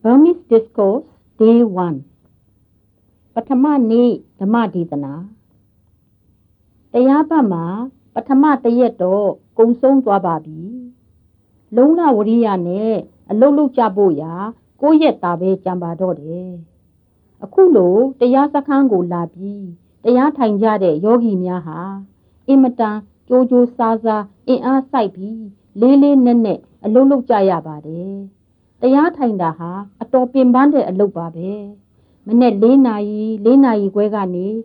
Burmese Discourse Day 1ပထမနေ့ဓမ္မဒေသနာတရားပတ်မှာပထမတရက်တော့ကုံဆုံးသွားပါပြီလုံလဝရိယနဲ့အလုတ်လုတ်ကြဖို့ရာ9ရက်သာပဲကြံပါတော့တယ်အခုလိုတရားစခန်းကိုလာပြီးတရားထိုင်ကြတဲ့ယောဂီများဟာအင်မတန်ကြိုးကြိုးစားစားအင်အားစိုက်ပြီးလေးလေးနက်နက်အလုတ်လုတ်ကြရပါတယ်တရားထိုင်တာဟာအတော်ပင်ပန်းတဲ့အလုပ်ပါပဲမနေ့4နာရီခွဲကနေည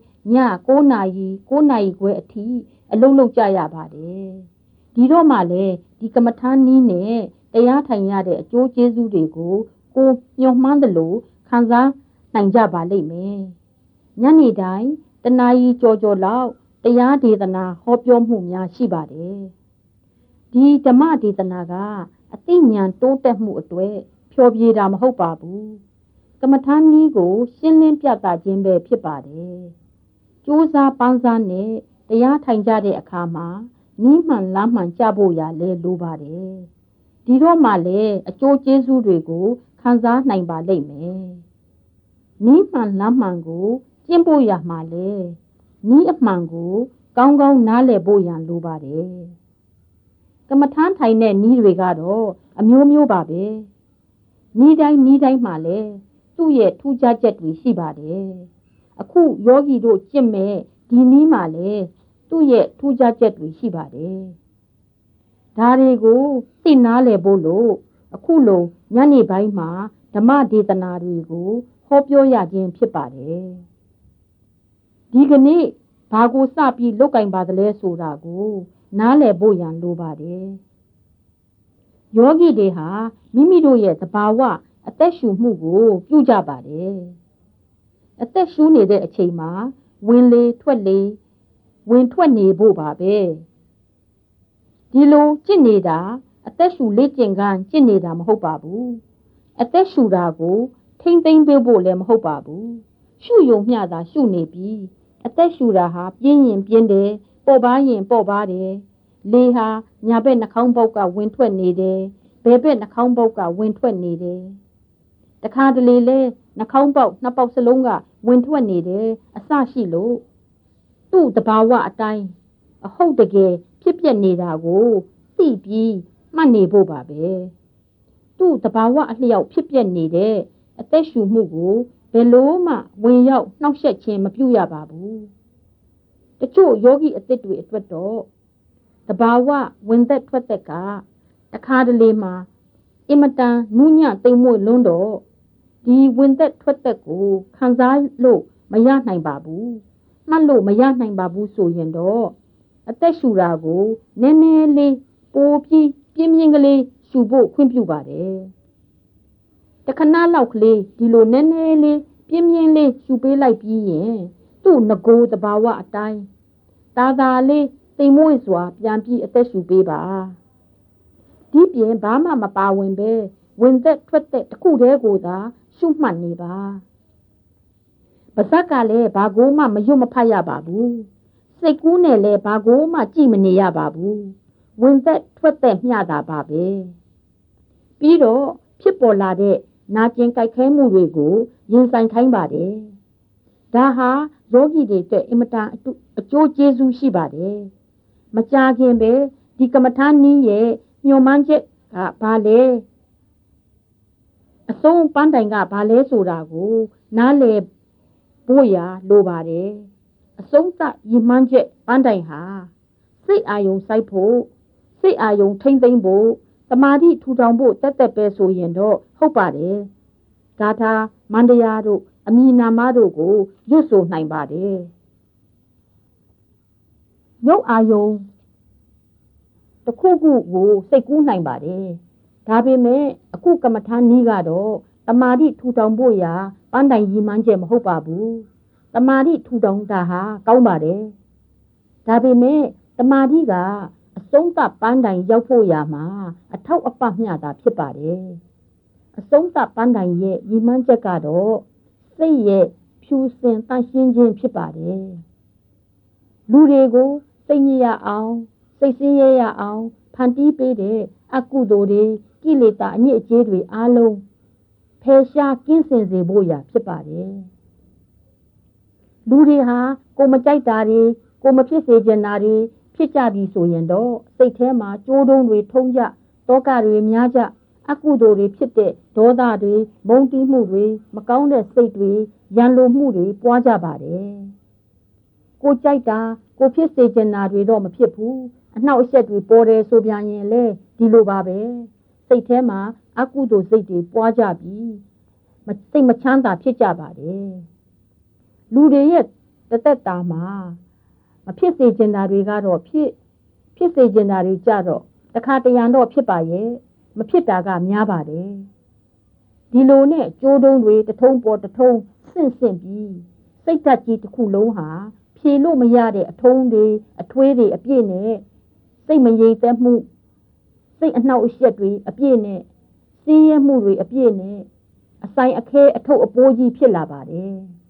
9နာရီခွဲအထိအလုပ်လုပ်ကြရပါတယ်ဒီတော့မှလည်းဒီကမ္မထာနည်းနဲ့တရားထိုင်ရတဲ့အကျိုးကျေးဇူးတွေကိုကိုညွှန်မှန်းသလိုခံစားနိုင်ကြပါလိမ့်မယ်ညနေတိုင်းတနာရီကြော်လောက်တရားဒေသနာဟောပြောမှုများရှိပါတယ်ဒီဓမ္မဒေသနာကအသိဉာဏ်တိုးတက်မှုအတွက်ဖြောပြေတာမဟုတ်ပါဘူးကမ္မထာနည်းကိုရှင်းလင်းပြသခြင်းပဲဖြစ်ပါတယ်ကြိုးစားပန်းစားနဲ့တရားထိုင်ကြတဲ့အခါမှာနီးမှန်လမ်းမှန်ကြဖို့ရလဲလိုပါတယ်ဒီတော့မှလည်းအကျိုးကျေးဇူးတွေကိုခံစားနိုင်ပါလိမ့်မယ်နီးမှန်လမ်းမှန်ကိုကျင့်ဖို့ရမှာလဲနီးအမှန်ကိုကောင်းကောင်းနားလည်ဖို့ရန်လိုပါတယ်ကမ္မထာထိုင်တဲ့နီးတွေကတော့အမျိုးမျိုးပါပဲနီးတိုင်းမှလည်းသူ့ရဲ့ထူးခြားချက်တွေရှိပါတယ်အခုယောဂီတို့ကျင့်မဲ့ဒီနီးမှလည်းသူ့ရဲ့ထူးခြားချက်တွေရှိပါတယ်ဒါတွေကိုသိနာလည်ဖို့လို့အခုလိုညနေပိုင်းမှာဓမ္မဒေသနာတွေကိုဟောပြောရခြင်းဖြစ်ပါတယ်ဒီကနေ့ဘာကိုစပြီးလုပ်ကင်ပါသလဲဆိုတာကိုနားလည်ဖို့ရန်လိုပါတယ်ယောဂီတွေဟာမိမိတို့ရဲ့သဘာဝအသက်ရှူမှုကိုပြုကြပါတယ်အသက်ရှူနေတဲ့အချိန်မှာဝင်လေထွက်နေဖို့ပါပဲဒီလိုကျင့်နေတာအသက်ရှူလေ့ကျင့်ခန်းကျင့်နေတာမဟုတ်ပါဘူးအသက်ရှူတာကိုထိမ့်သိမ့်ပေးဖို့လည်းမဟုတ်ပါဘူးရှုယုံမျှတာရှုနေပြီးအသက်ရှူတာဟာပြင်းရင်ပြင်းတယ်ပေါ့ပါရင်ပေါ့ပါတယ်လေဟာညာဘက်နှာခေါင်းပေါက်ကဝင်ထွက်နေတယ်ဘယ်ဘက်နှာခေါင်းပေါက်ကဝင်ထွက်နေတယ်တခါတလေလဲနှာခေါင်းပေါက်နှစ်ပေါက်စလုံးကဝင်ထွက်နေတယ်အစရှိလို့သူ့တဘာဝအတိုင်းအဟုတ်တကယ်ဖြစ်ပျက်နေတာကိုသိပြီးမှတ်နေဖို့ပါပဲသူ့တဘာဝအလျောက်ဖြစ်ပျက်နေတဲ့အသက်ရှူမှုကိုဘယ်လို့မှဝင်ရောက်နှောက်ယှက်ခြင်းမပြုရပါဘူးတချို့ယောဂီအသစ်တွေအတွက်တော့တဘာဝဝင်သက်ထွက်သက်ကတခါတလေမှာအင်မတန်နူးညံ့သိမ်မွေ့လွန်းတော့ဒီဝင်သက်ထွက်သက်ကိုခံစားလို့မရနိုင်ပါဘူးမှတ်လို့မရနိုင်ပါဘူးဆိုရင်တော့အသက်ရှူတာကိုနည်းနည်းလေးပိုပြီးပြင်းပြင်းကလေးရှူဖို့ခွင့်ပြုပါတယ်တခဏလောက်ကလေးဒီလိုနည်းနည်းလေးပြင်းပြင်းလေးရှူပေးလိုက်ပြီးရင်သူ့ငကိုသဘာဝအတိုင်းသာလေးသိမ်မွေ့စွာပြန်ပြီးအသက်ရှူပေးပါဒီပြင်ဘာမှမပါဝင်ပဲဝင်သက်ထွက်သက်တစ်ခုတည်းကိုသာရှုမှတ်နေပါပါဇက်ကလည်းဘာကိုမှမရွတ်မဖတ်ရပါဘူးစိတ်ကူးနဲ့လည်းဘာကိုမှကြည့်မနေရပါဘူးဝင်သက်ထွက်သက်မျှတာပါပဲပြီးတော့ဖြစ်ပေါ်လာတဲ့နာကျင်ကြိုက်ခဲမှုတွေကိုရင်ဆိုင်ခိုင်းပါတယ်ဒါဟာယောဂီတွေအတွက်အင်မတန်အကျိုးကျေးဇူးရှိပါတယ်မကြာခင်ပဲဒီကမ္မထာနည်းရဲ့ညွှန်မှန်းချက်ကဘာလဲအဆုံးပန်းတိုင်ကဘာလဲဆိုတာကိုနားလည်ဖို့ရလိုပါတယ်အဆုံးသတ်ရည်မှန်းချက်ပန်းတိုင်ဟာစိတ်အာယုံစိုက်ဖို့စိတ်အာယုံထိမ့်သိမ့်ဖို့တမာတိထူထောင်ဖို့တက်ပဲဆိုရင်တော့ဟုတ်ပါတယ်ဒါသာမန္တရာတို့အမီနာမတို့ကိုရွတ်ဆိုနိုင်ပါတယ်ရုပ်အာယုံတစ်ခုခုကိုစိတ်ကူးနိုင်ပါတယ်ဒါပေမဲ့အခုကမ္မထာနည်းကတော့တမာတိထူထောင်ဖို့ရာပန်းတိုင်ရည်မှန်းချက်မဟုတ်ပါဘူးတမာတိထူထောင်တာဟာကောင်းပါတယ်ဒါပေမဲ့တမာတိကအဆုံးသတ်ပန်းတိုင်ရောက်ဖို့ရာမှာအထောက်အပံ့မျှတာဖြစ်ပါတယ်အဆုံးသတ်ပန်းတိုင်ရဲ့ရည်မှန်းချက်ကတော့စိတ်ရဲ့ဖြူစင်တန့်ရှင်းခြင်းဖြစ်ပါတယ်လူတွေကိုစိတ်ညစ်ရအောင်စိတ်ဆင်းရဲရအောင်ဖန်တီးပေးတဲ့အကုသိုလ်တွေကိလေသာအညစ်အကြေးတွေအားလုံးဖယ်ရှားကင်းစင်စေဖို့ရာဖြစ်ပါတယ်လူတွေဟာကိုမကြိုက်တာတွေကိုမဖြစ်စေချင်တာတွေဖြစ်ကြပြီဆိုရင်တော့စိတ်ထဲမှာကြိုးတုံးတွေထုံးကြတောကတွေများကြအကုသိုလ်တွေဖြစ်တဲ့ဒေါသတွေမုန်းတီးမှုတွေမကောင်းတဲ့စိတ်တွေရန်လိုမှုတွေပွားကြပါတယ်ကိုကြိုက်တာကိုဖြစ်စေချင်တာတွေတော့မဖြစ်ဘူးအနှောက်အယှက်တွေပေါ်တယ်ဆိုပြန်ရင်လေဒီလိုပါပဲစိတ်ထဲမှာအကုသိုလ်စိတ်တွေပွားကြပြီးစိတ်မချမ်းသာဖြစ်ကြပါတယ်လူတွေရဲ့တသက်တာမှာမဖြစ်စေချင်တာတွေကတော့ဖြစ်စေချင်တာတွေကြတော့တခါတရံတော့ဖြစ်ပါရဲ့မဖြစ်တာကများပါတယ်ဒီလိုနဲ့ကြိုးတုံးတွေတထုံးပေါ်တထုံးဆင့်ပြီးစိတ်ဓာတ်ကြီးတစ်ခုလုံးဟာဖြေလို့မရတဲ့အထုံးတွေအထွေးတွေအပြည့်နဲ့စိတ်မငြိမ်သက်မှုစိတ်အနှောက်အယှက်တွေအပြည့်နဲ့စင်းရဲမှုတွေအပြည့်နဲ့အဆိုင်အခဲအထုပ်အပိုးကြီးဖြစ်လာပါတယ်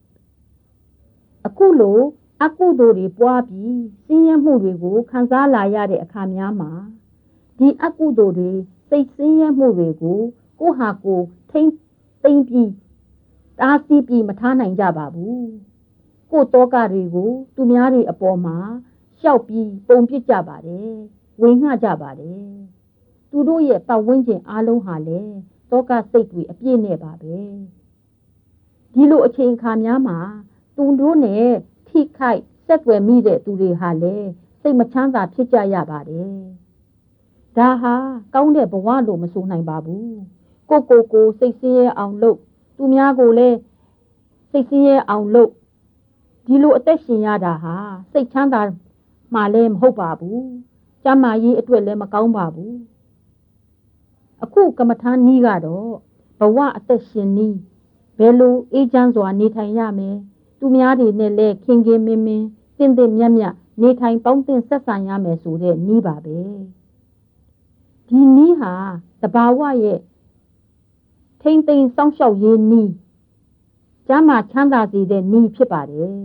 အခုလိုအကုသိုလ်တွေပွားပြီးစင်းရဲမှုတွေကိုခံစားလာရတဲ့အခါများမှာဒီအကုသိုလ်တွေစိတ်စင်းရဲမှုတွေကိုကိုဟာကိုထိမ့်သိမ့်ပြီးတားဆီးပြီးမထားနိုင်ကြပါဘူးကိုတောကတွေကိုသူများတွေအပေါ်မှာရှောက်ပြီးပုံပစ်ကြပါတယ်ဝင်ငှကြပါတယ်သူတို့ရဲ့ပတ်ဝန်းကျင်အားလုံးဟာလည်းတောကစိတ်တွေအပြည့်နဲ့ပါပဲဒီလိုအချိန်အခါများမှာသူတို့နဲ့ထိခိုက်ဆက်ွယ်မိတဲ့သူတွေဟာလည်းစိတ်မချမ်းသာဖြစ်ကြရပါတယ်ဒါဟာကောင်းတဲ့ဘဝလို့မဆိုနိုင်ပါဘူးကိုစိတ်ဆင်းရဲအောင်လုပ်သူများကိုလည်းစိတ်ဆင်းရဲအောင်လုပ်ဒီလိုအသက်ရှင်ရတာဟာစိတ်ချမ်းသာမှလည်းမဟုတ်ပါဘူးကျန်းမာရေးအတွက်လည်းမကောင်းပါဘူးအခုကမ္မထာနည်းကတော့ဘဝအသက်ရှင်နည်းဘယ်လိုအေးချမ်းစွာနေထိုင်ရမယ်သူများတွေနဲ့လည်းခင်ခင်မင်းမင်းတင့်တင့်မြတ်မြတ်နေထိုင်ပေါင်းသင်းဆက်ဆံရမယ်ဆိုတဲ့နည်းပါပဲဒီနည်းဟာတဘာဝရဲ့ထိမ့်သိမ်းစောင့်ရှောက်ရေးနည်းကျမ်းမာချမ်းသာစေတဲ့နည်းဖြစ်ပါတယ်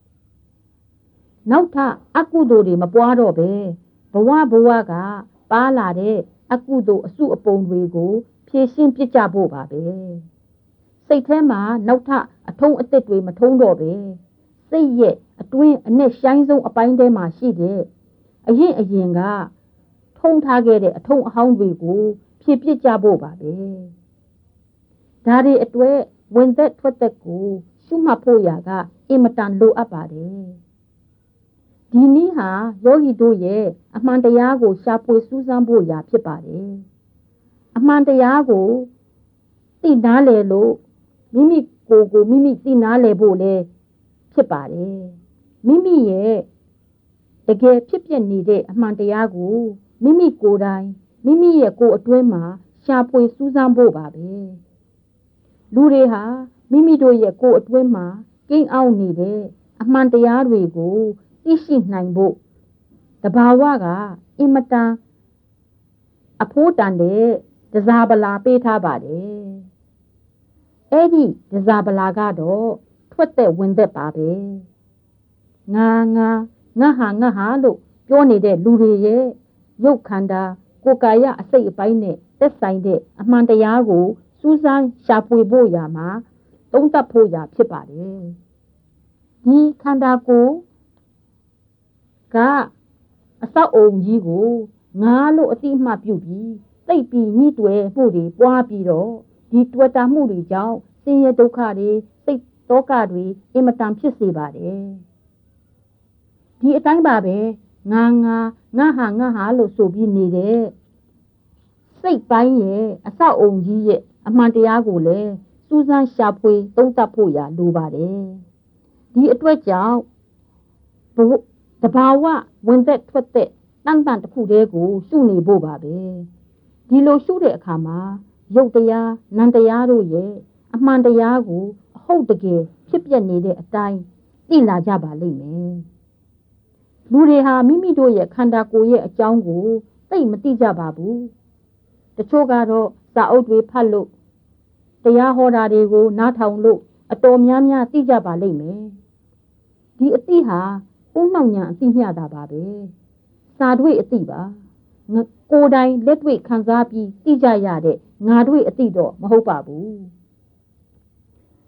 နောက်ထပ်အကုသိုလ်တွေမပွားတော့ပဲဘဝကပါလာတဲ့အကုသိုလ်အစုအပုံတွေကိုဖြည့်ရှင်းပြကြဖို့ပါပဲစိတ်ထဲမှာနောက်ထပ်အထုံးအသစ်တွေမထုံးတော့ပဲစိတ်ရဲ့အတွင်းအနဲ့ရှိုင်းဆုံးအပိုင်းထဲမှာရှိတဲ့အရင်ကထုံးထားခဲ့တဲ့အထုံးအဟောင်းတွေကိုဖြည့်ပြကြဖို့ပါပဲဒါတွေအတွက်ဝင်သက်ထွက်သက်ကိုရှုမှတ်ဖို့ရာကအင်မတန်လိုအပ်ပါတယ်ဒီနည်းဟာယောဂီတို့ရဲ့အမှန်တရားကိုရှာဖွေစူးစမ်းဖို့ရာဖြစ်ပါတယ်အမှန်တရားကိုသိနားလည်လို့မိမိကိုယ်ကိုမိမိသိနားလည်ဖို့လည်းဖြစ်ပါတယ်မိမိရဲ့တကယ်ဖြစ်ပျက်နေတဲ့အမှန်တရားကိုမိမိကိုယ်တိုင်မိမိရဲ့ကိုယ်အတွင်းမှာရှာဖွေစူးစမ်းဖို့ပါပဲလူတွေဟာမိမိတို့ရဲ့ကိုယ်အတွင်းမှာကိန်းအောင်နေတဲ့အမှန်တရားတွေကိုသိရှိနိုင်ဖို့တဘာဝကအင်မတန်အဖို့တန်တဲ့ဒဇာပလာပေးထားပါတယ်အဲ့ဒီဒဇာပလာကတော့ထွက်သက်ဝင်သက်ပါပဲငါဟာလို့ပြောနေတဲ့လူတွေရဲ့ရုပ်ခန္ဓာကိုယ်ကာယအစိတ်အပိုင်းနဲ့သက်ဆိုင်တဲ့အမှန်တရားကိုစူးစမ်းရှာဖွေဖို့ရာမှာသုံးသပ်ဖို့ရာဖြစ်ပါတယ်ဒီခန္ဓာကိုယ်ကအဆောက်အုံကြီးကိုငါလို့အတိအမှတ်ပြုပြီးသိပ်ပြီးညှိတွယ်မှုတွေပွားပြီးတော့ဒီတွေ့တာမှုတွေကြောင့်ဆင်းရဲဒုက္ခတွေစိတ်တောကတွေအင်မတန်ဖြစ်စေပါတယ်ဒီအတိုင်းပါပဲငါဟာလို့ဆိုပြီးနေတဲ့စိတ်ပိုင်းရဲ့အဆောက်အုံကြီးရဲ့အမှန်တရားကိုလည်းစူးစမ်းရှာဖွေသုံးသပ်ဖို့ရာလိုပါတယ်ဒီအတွက်ကြောင့်တဘာဝဝင်သက်ထွက်သက်တန်တစ်ခုတည်းကိုရှုနေဖို့ပါပဲဒီလိုရှုတဲ့အခါမှာရုပ်တရားနံတရားတို့ရဲ့အမှန်တရားကိုအဟုတ်တကယ်ဖြစ်ပျက်နေတဲ့အတိုင်းသိလာကြပါလိမ့်မယ်လူတွေဟာမိမိတို့ရဲ့ခန္ဓာကိုယ်ရဲ့အကြောင်းကိုသိမသိကြပါဘူးတချို့ကတော့စာအုပ်တွေဖတ်လို့တရားဟောတာတွေကိုနားထောင်လို့အတော်များများသိကြပါလိမ့်မယ်ဒီအသိဟာဦးနှောင်ညာအသိမျှတာပါပဲစာတွေ့အသိပါကိုယ်တိုင်လက်တွေ့ခံစားပြီးသိကြရတဲ့ငါတွေ့အသိတော့မဟုတ်ပါဘူး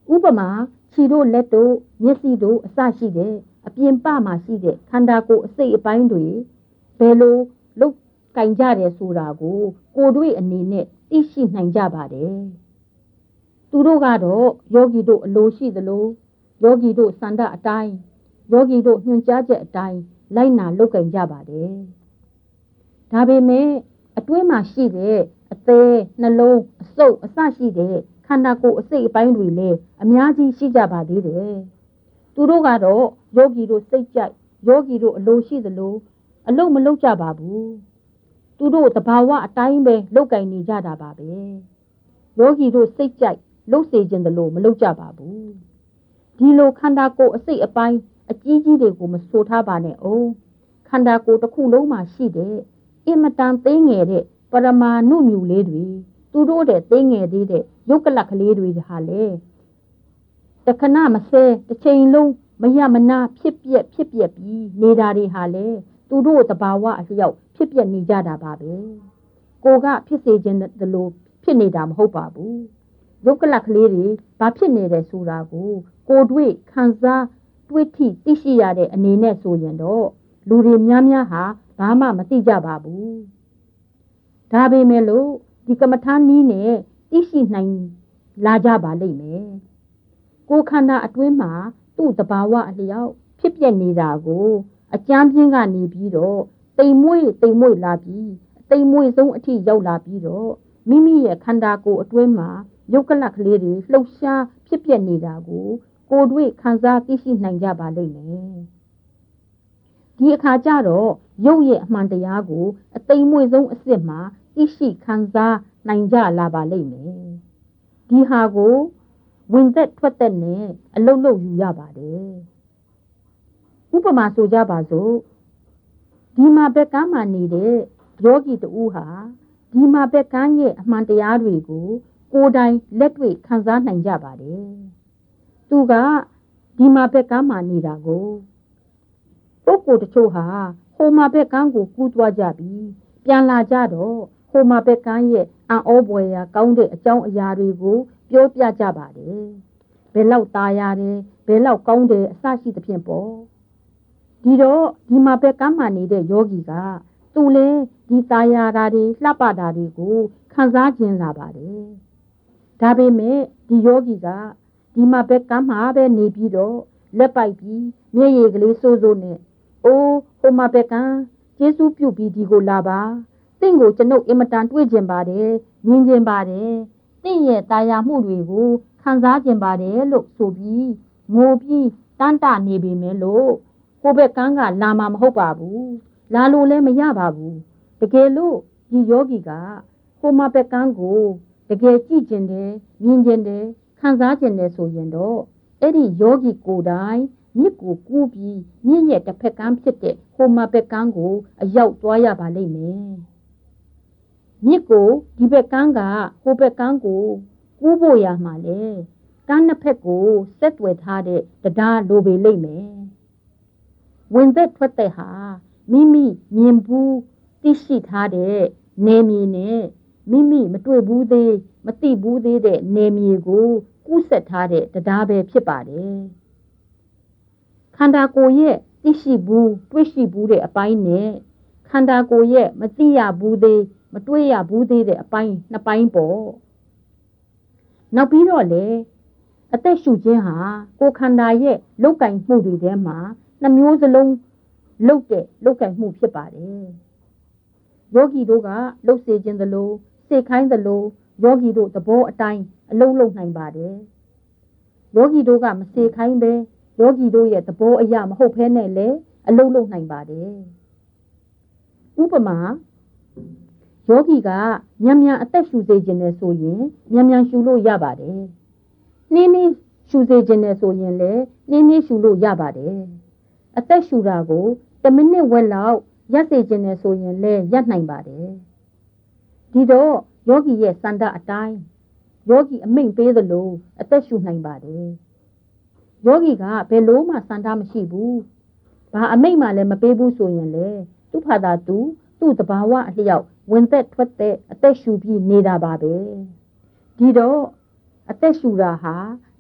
ဥပမာခြေတို့လက်တို့မျက်စိတို့အစရှိတဲ့အပြင်ပမှာရှိတဲ့ခန္ဓာကိုယ်အစိတ်အပိုင်းတွေဘယ်လိုလုတ်ကင်ကြတယ်ဆိုတာကိုကိုယ်တွေ့အနေနဲ့သိရှိနိုင်ကြပါတယ်သူတို့ကတော့ယောဂီတို့အလိုရှိသလိုယောဂီတို့စန္ဒအတိုင်းယောဂီတို့ညွှန်ကြားချက်အတိုင်းလိုက်နာလုတ်ကင်ကြပါတယ်ဒါပေမဲ့အတွင်းမှာရှိတဲ့အသေးနှလုံးအဆုပ်အစရှိတဲ့ခန္ဓာကိုယ်အစိတ်အပိုင်းတွေလည်းအများကြီးရှိကြပါသေးတယ်သူတို့ကတော့ယောဂီတို့စိတ်ကြိုက်ယောဂီတို့အလိုရှိသလိုအလုံးမလုံးကြပါဘူးသူတို့သဘာဝအတိုင်းပဲလုတ်ကင်နေကြတာပါပဲယောဂီတို့စိတ်ကြိုက်လှုပ်စေခြင်းသလိုမလုပ်ကြပါဘူးဒီလိုခန္ဓာကိုယ်အစိတ်အပိုင်းအကြီးကြီးတွေကိုမဆိုထားပါနဲ့အောင်ခန္ဓာကိုယ်တစ်ခုလုံးမှာရှိတဲ့အင်မတန်သေးငယ်တဲ့ပရမာဏုမြူလေးတွေသူတို့တဲ့သေးငယ်သေးတဲ့ယုတ်ကလတ်ကလေးတွေဟာလေတခဏမစဲတစ်ချိန်လုံးမရမနာဖြစ်ပြက်ပြီးနေတာတွေဟာလေသူတို့သဘာဝအလျောက်ဖြစ်ပြက်နေကြတာပါပဲကိုကဖြစ်စေခြင်းတလို့ဖြစ်နေတာမဟုတ်ပါဘူးယုတ်ကလတ်ကလေးတွေဘာဖြစ်နေတယ်ဆိုတာကိုတွေ့ခံစားတွေးထိသိရှိရတဲ့အနေနဲ့ဆိုရင်တော့လူတွေများများဟာဘာမှမသိကြပါဘူးဒါပေမဲ့လို့ဒီကမ္မထာနည်းနဲ့သိရှိနိုင်လာကြပါလိမ့်မယ်ကိုခန္ဓာအတွင်းမှာသူ့တဘာဝအလျောက်ဖြစ်ပြနေတာကိုအကျမ်းပြင်းကနေပြီးတော့တိမ်မွေ့လာပြီးတိမ်မွေ့ဆုံးအထိရောက်လာပြီးတော့မိမိရဲ့ခန္ဓာကိုယ်အတွင်းမှာယုတ်ကလတ်ကလေးတွေလှုပ်ရှားဖြစ်ပြနေတာကိုတွေ့ခံစားသိရှိနိုင်ကြပါလိမ့်မယ်ဒီအခါကျတော့ရုပ်ရဲ့အမှန်တရားကိုအသိမွေ့ဆုံးအစစ်မှာသိရှိခံစားနိုင်ကြလာပါလိမ့်မယ်ဒီဟာကိုဝင်သက်ထွက်သက်နဲ့အလုတ်လုတ်ယူရပါတယ်ဥပမာဆိုကြပါစို့ဒီမှာဘက်ကမ်းမှာနေတဲ့ယောဂီတူဟာဒီမှာဘက်ကမ်းရဲ့အမှန်တရားတွေကိုကိုယ်တိုင်လက်တွေ့ခံစားနိုင်ကြပါတယ်သူကဒီမှာဘက်ကမ်းမှာနေတာကိုပုဂ္ဂိုလ်တချို့ဟာဟိုမှာဘက်ကမ်းကိုကူးသွားကြပြီးပြန်လာကြတော့ဟိုမှာဘက်ကမ်းရဲ့အံ့ဩဖွယ်ရာကောင်းတဲ့အကြောင်းအရာတွေကိုပြောပြကြပါတယ်ဘယ်လောက်ตายရတယ်ဘယ်လောက်ကောင်းတယ်အစရှိသဖြင့်ပေါ့ဒီတော့ဒီမှာဘက်ကမ်းမှာနေတဲ့ယောဂီကသူလဲဒီตายရတာတွေလှပတာတွေကိုခံစားခြင်းလာပါတယ်ဒါပေမဲ့ဒီယောဂီကဒီမှာဘက်ကမ်းမှာပဲနေပြီးတော့လက်ပိုက်ပြီးမျက်ရည်ကလေးစိုးစိုးနဲ့အိုးဟိုမှာဘက်ကမ်းကျေးဇူးပြုပြီးဒီကိုလာပါတင့်ကိုကျွန်ုပ်အင်မတန်တွေ့ကျင်ပါတယ်မြင်ကျင်ပါတယ်တင့်ရဲ့ตายမှုတွေကိုခံစားကျင်ပါတယ်လို့ဆိုပြီးငိုပြီးတန်းတနေပေမဲ့လို့ဟိုဘက်ကမ်းကလာမှာမဟုတ်ပါဘူးလာလို့လည်းမရပါဘူးတကယ်လို့ဒီယောဂီကဟိုမှာဘက်ကမ်းကိုတကယ်ကြည့်ကျင်တယ်မြင်ကျင်တယ်ခံစားကျင်တယ်ဆိုရင်တော့အဲ့ဒီယောဂီကိုယ်တိုင်မြစ်ကိုကူးပြီးမြင့်ရဲ့တစ်ဖက်ကမ်းဖြစ်တဲ့ဟိုမှာဘက်ကမ်းကိုအရောက်သွားရပါလိမ့်မယ်မြစ်ကိုဒီဘက်ကမ်းကဟိုဘက်ကမ်းကိုကူးဖို့ရမှာလေကမ်းနှစ်ဖက်ကိုဆက်သွယ်ထားတဲ့တရားလိုပေလိမ့်မယ်ဝင်သက်ထွက်သက်ဟာမိမိမြင်ဘူးသိရှိထားတဲ့နေမြေနဲ့မိမိမတွေ့ဘူးသေးမသိဘူးသေးတဲ့နေမြေကိုကူးဆက်ထားတဲ့တရားပဲဖြစ်ပါတယ်ခန္ဓာကိုယ်ရဲ့သိရှိဘူးတွေ့ရှိဘူးတဲ့အပိုင်းနဲ့ခန္ဓာကိုယ်ရဲ့မသိရဘူးသေးမတွေ့ရဘူးသေးတဲ့အပိုင်းနှစ်ပိုင်းပေါ့နောက်ပြီးတော့လေအသက်ရှူခြင်းဟာကိုယ်ခန္ဓာရဲ့လုတ်ကင်မှုတွေထဲမှာနှမျိုးစလုံးလုတ်ကင်မှုဖြစ်ပါတယ်ယောဂီတို့ကလုတ်စေခြင်းသလိုစေခိုင်းသလိုယောဂီတို့သဘောအတိုင်းအလုံးလုံးနိုင်ပါတယ်ယောဂီတို့ကမစေခိုင်းပဲယောဂီတို့ရဲ့သဘောအရာမဟုတ်ဘဲနဲ့လေအလုံးလုံးနိုင်ပါတယ်ဥပမာယောဂီကမြန်အသက်ရှူစေခြင်းနဲ့ဆိုရင်မြန်ရှူလို့ရပါတယ်နှင်းရှူစေခြင်းနဲ့ဆိုရင်လည်းနှင်းရှူလို့ရပါတယ်အသက်ရှူတာကို1မိနစ်ဝက်လောက်ရပ်စေခြင်းနဲ့ဆိုရင်လည်းရပ်နိုင်ပါတယ်ဒီတော့ယောဂီရဲ့စန္ဒအတိုင်းယောဂီအမိန့်ပေးသလိုအသက်ရှူနိုင်ပါတယ်ယောဂီကဘယ်လို့မှစန္ဒမရှိဘူးဘာအမိန့်မှလည်းမပေးဘူးဆိုရင်လေသူ့ဖာသာသူ့တဘာဝအလျောက်ဝင်သက်ထွက်သက်အသက်ရှူပြီးနေတာပါပဲဒီတော့အသက်ရှူတာဟာစ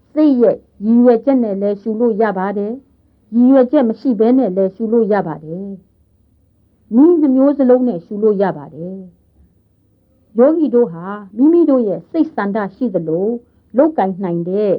စိတ်ရဲ့ရည်ရွယ်ချက်နဲ့လည်းရှုလို့ရပါတယ်ရည်ရွယ်ချက်မရှိဘဲနဲ့လည်းရှုလို့ရပါတယ်နည်းနှမျိုးစလုံးနဲ့ရှုလို့ရပါတယ်ယောဂီတို့ဟာမိမိတို့ရဲ့စိတ်ဆန္ဒရှိသလိုလုပ်ကင်နိုင်တဲ့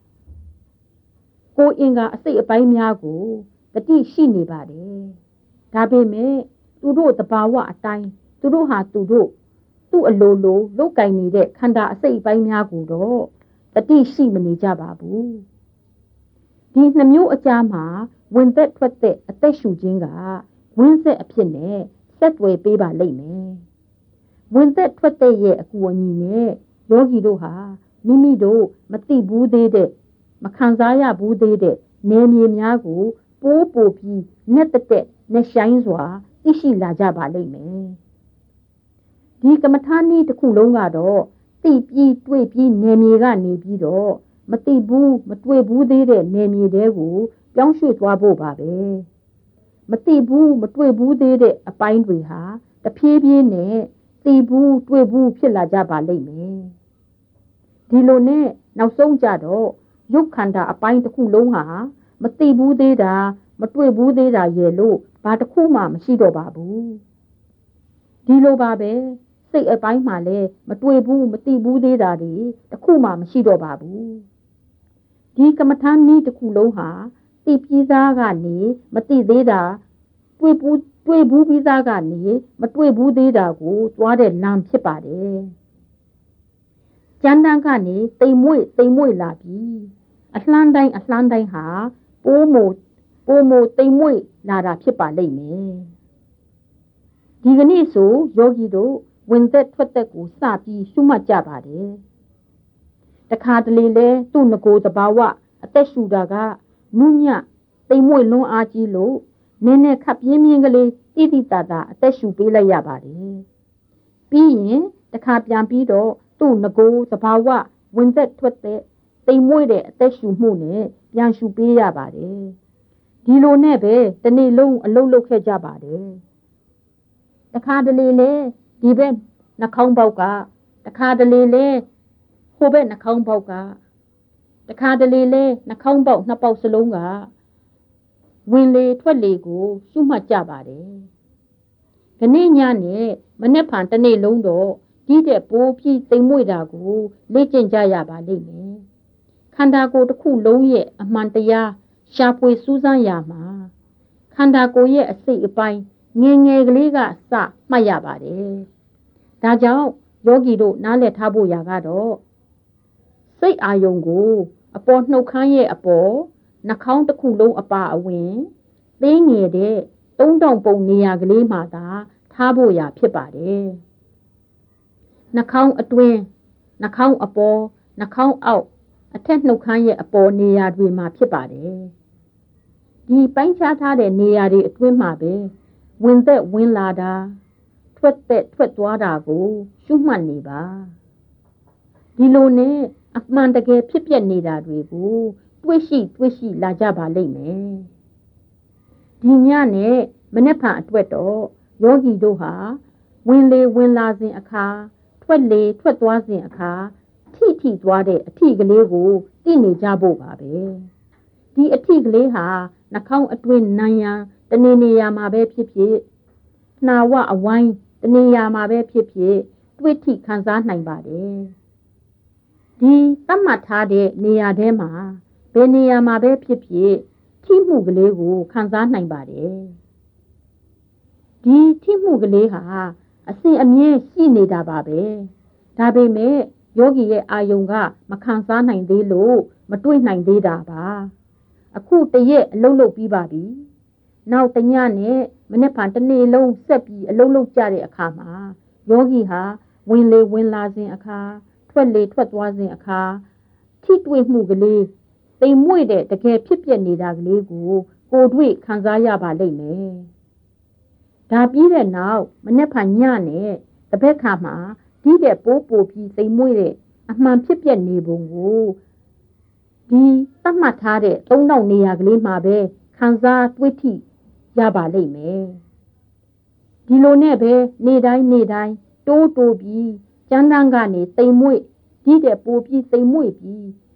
ကိုယ်အင်္ဂါအစိတ်အပိုင်းများကိုတတိရှိနေပါတယ်ဒါပေမဲ့သူတို့တဘာဝအတိုင်းသူတို့ဟာသူတို့သူ့အလိုလိုလုပ်ကင်နေတဲ့ခန္ဓာအစိတ်အပိုင်းများကိုတော့တတိရှိမနေကြပါဘူးဒီနှမျိုးအကြားမှာဝင်သက်ထွက်တဲ့အသက်ရှူခြင်းကဝင်းဆက်အဖြစ်နဲ့ဆက်သွယ်ပေးပါလိမ့်မယ်ဝင်သက်ထွက်တဲ့ရဲ့အကူအညီနဲ့ယောဂီတို့ဟာမိမိတို့မသိဘူးသေးတဲ့မခံစားရဘူးသေးတဲ့နေမြေများကိုပိုးပိုပြီးနဲ့တက်နဲ့ဆိုင်စွာသိရှိလာကြပါလိမ့်မယ်ဒီကမ္မထာနည်းတစ်ခုလုံးကတော့သိပြီးတွေ့ပြီးနေမြေကနေပြီးတော့မသိဘူးမတွေ့ဘူးသေးတဲ့နေမြေတွေကိုပြောင်းရွှေ့သွားဖို့ပါပဲမသိဘူးမတွေ့ဘူးသေးတဲ့အပိုင်းတွေဟာတဖြည်းဖြည်းနဲ့သိဘူးတွေ့ဘူးဖြစ်လာကြပါလိမ့်မယ်ဒီလိုနဲ့နောက်ဆုံးကြတော့ရုပ်ခန္ဓာအပိုင်းတစ်ခုလုံးဟာမသိဘူးသေးတာမတွေ့ဘူးသေးတာရဲ့လို့ဘာတစ်ခုမှမရှိတော့ပါဘူးဒီလိုပါပဲစိတ်အပိုင်းမှာလည်းမတွေ့ဘူးမသိဘူးသေးတာတွေတစ်ခုမှမရှိတော့ပါဘူးဒီကမ္မထာနည်းတစ်ခုလုံးဟာသိပြီးသားကနေမသိသေးတာတွေ့ဘူးပြီးသားကနေမတွေ့ဘူးသေးတာကိုသွားတဲ့လမ်းဖြစ်ပါတယ်ကျမ်းတမ်းကနေတိမ်မွေ့လာပြီးအလှမ်းတိုင်းဟာပိုးမိုတိမ်မွေ့လာတာဖြစ်ပါလိမ့်မယ်ဒီကနေ့ဆိုယောဂီတို့ဝင်သက်ထွက်သက်ကိုစပြီးရှုမှတ်ကြပါတယ်တခါတလေလဲသူ့ငကိုသဘာဝအသက်ရှူတာကနုညံ့တိမ်မွေ့လွန်းအားကြီးလို့နည်းနည်းခပ်ပြင်းပြင်းကလေးတိတိတတာအသက်ရှူပေးလိုက်ရပါတယ်ပြီးရင်တခါပြန်ပြီးတော့သူ့ငကိုသဘာဝဝင်သက်ထွက်သက်တိမ်မွေ့တဲ့အသက်ရှူမှုနဲ့ပြန်ရှူပေးရပါတယ်ဒီလိုနဲ့ပဲတစ်နေ့လုံးအလုပ်လုပ်ခဲ့ကြပါတယ်တခါတလေလဲဒီဘက်နှာခေါင်းပေါက်ကတခါတလေလဲဟိုဘက်နှာခေါင်းပေါက်ကတခါတလေလဲနှာခေါင်းပေါက်နှစ်ပေါက်စလုံးကဝင်လေထွက်လေကိုရှုမှတ်ကြပါတယ်။ဒီနေ့ညနဲ့မနေ့ဖန်တစ်နေ့လုံးတော့ဒီတဲ့ပိုးပြီးတိမ်မွေ့တာကိုလေ့ကျင့်ကြရပါလိမ့်မယ်။ခန္ဓာကိုယ်တစ်ခုလုံးရဲ့အမှန်တရားရှာဖွေစူးစမ်းရမှာခန္ဓာကိုယ်ရဲ့အစိတ်အပိုင်းငယ်ကလေးကစမှတ်ရပါတယ်။ဒါကြောင့်ယောဂီတို့နားလည်ထားဖို့ရာကတော့စိတ်အာယုံကိုအပေါ်နှုတ်ခမ်းရဲ့အပေါ်နှာခေါင်းတစ်ခုလုံးအပါအဝင်သေးငယ်တဲ့သုံးတောင်ပုံနေရာကလေးမှာသာထားဖို့ရာဖြစ်ပါတယ်နှာခေါင်းအတွင်းနှာခေါင်းအပေါ်နှာခေါင်းအောက်အထက်နှုတ်ခမ်းရဲ့အပေါ်နေရာတွေမှာဖြစ်ပါတယ်ဒီပိုင်းခြားထားတဲ့နေရာတွေအတွင်းမှာပဲဝင်သက်ဝင်လာတာထွက်သက်ထွက်သွားတာကိုရှုမှတ်နေပါဒီလိုနဲ့အမှန်တကယ်ဖြစ်ပျက်နေတာတွေကိုတွေ့ရှိလာကြပါလိမ့်မယ်ဒီညနဲ့မနေ့ဖန်အတွက်တော့ယောဂီတို့ဟာဝင်လေဝင်လာစဉ်အခါထွက်လေထွက်သွားစဉ်အခါထိသွားတဲ့အထိကလေးကိုသိနေကြဖို့ပါပဲဒီအထိကလေးဟာနှာခေါင်းအတွင်းနံရံတနေရာမှာပဲဖြစ်ဖြစ်နှာဝအဝိုင်းတနေရာမှာပဲဖြစ်ဖြစ်တွေ့ထိခံစားနိုင်ပါတယ်ဒီသတ်မှတ်ထားတဲ့နေရာထဲမှာဘယ်နေရာမှာပဲဖြစ်ဖြစ်ထိမှုကလေးကိုခံစားနိုင်ပါတယ်ဒီထိမှုကလေးဟာအစဉ်အမြဲရှိနေတာပါပဲဒါပေမဲ့ယောဂီရဲ့အာယုံကမခံစားနိုင်သေးလို့မတွေ့နိုင်သေးတာပါအခုတရက်အလုပ်လုပ်ပြီးပါပြီနောက်တညနဲ့မနေ့ဖန်တစ်နေ့လုံးဆက်ပြီးအလုပ်လုပ်ကြတဲ့အခါမှာယောဂီဟာဝင်လေဝင်လာစဉ်အခါထွက်လေထွက်သွားစဉ်အခါထိတွေ့မှုကလေးတိမ်မွေ့တဲ့တကယ်ဖြစ်ပျက်နေတာကလေးကိုကိုယ်တွေ့ခံစားရပါလိမ့်မယ်ဒါပြီးတဲ့နောက်မနေ့ဖန်ညနဲ့တပည့်ခါမှာဒီတဲ့ပိုးပြီးတိမ်မွေ့တဲ့အမှန်ဖြစ်ပျက်နေပုံကိုဒီသတ်မှတ်ထားတဲ့သုံးတောင်နေရာကလေးမှာပဲခံစားတွေ့ထိရပါလိမ့်မယ်ဒီလိုနဲ့ပဲနေ့တိုင်းတိုးပြီးကျမ်းတမ်းကနေတိမ်မွေ့ဒီတဲ့ပိုးပြီးတိမ်မွေ့ပြီး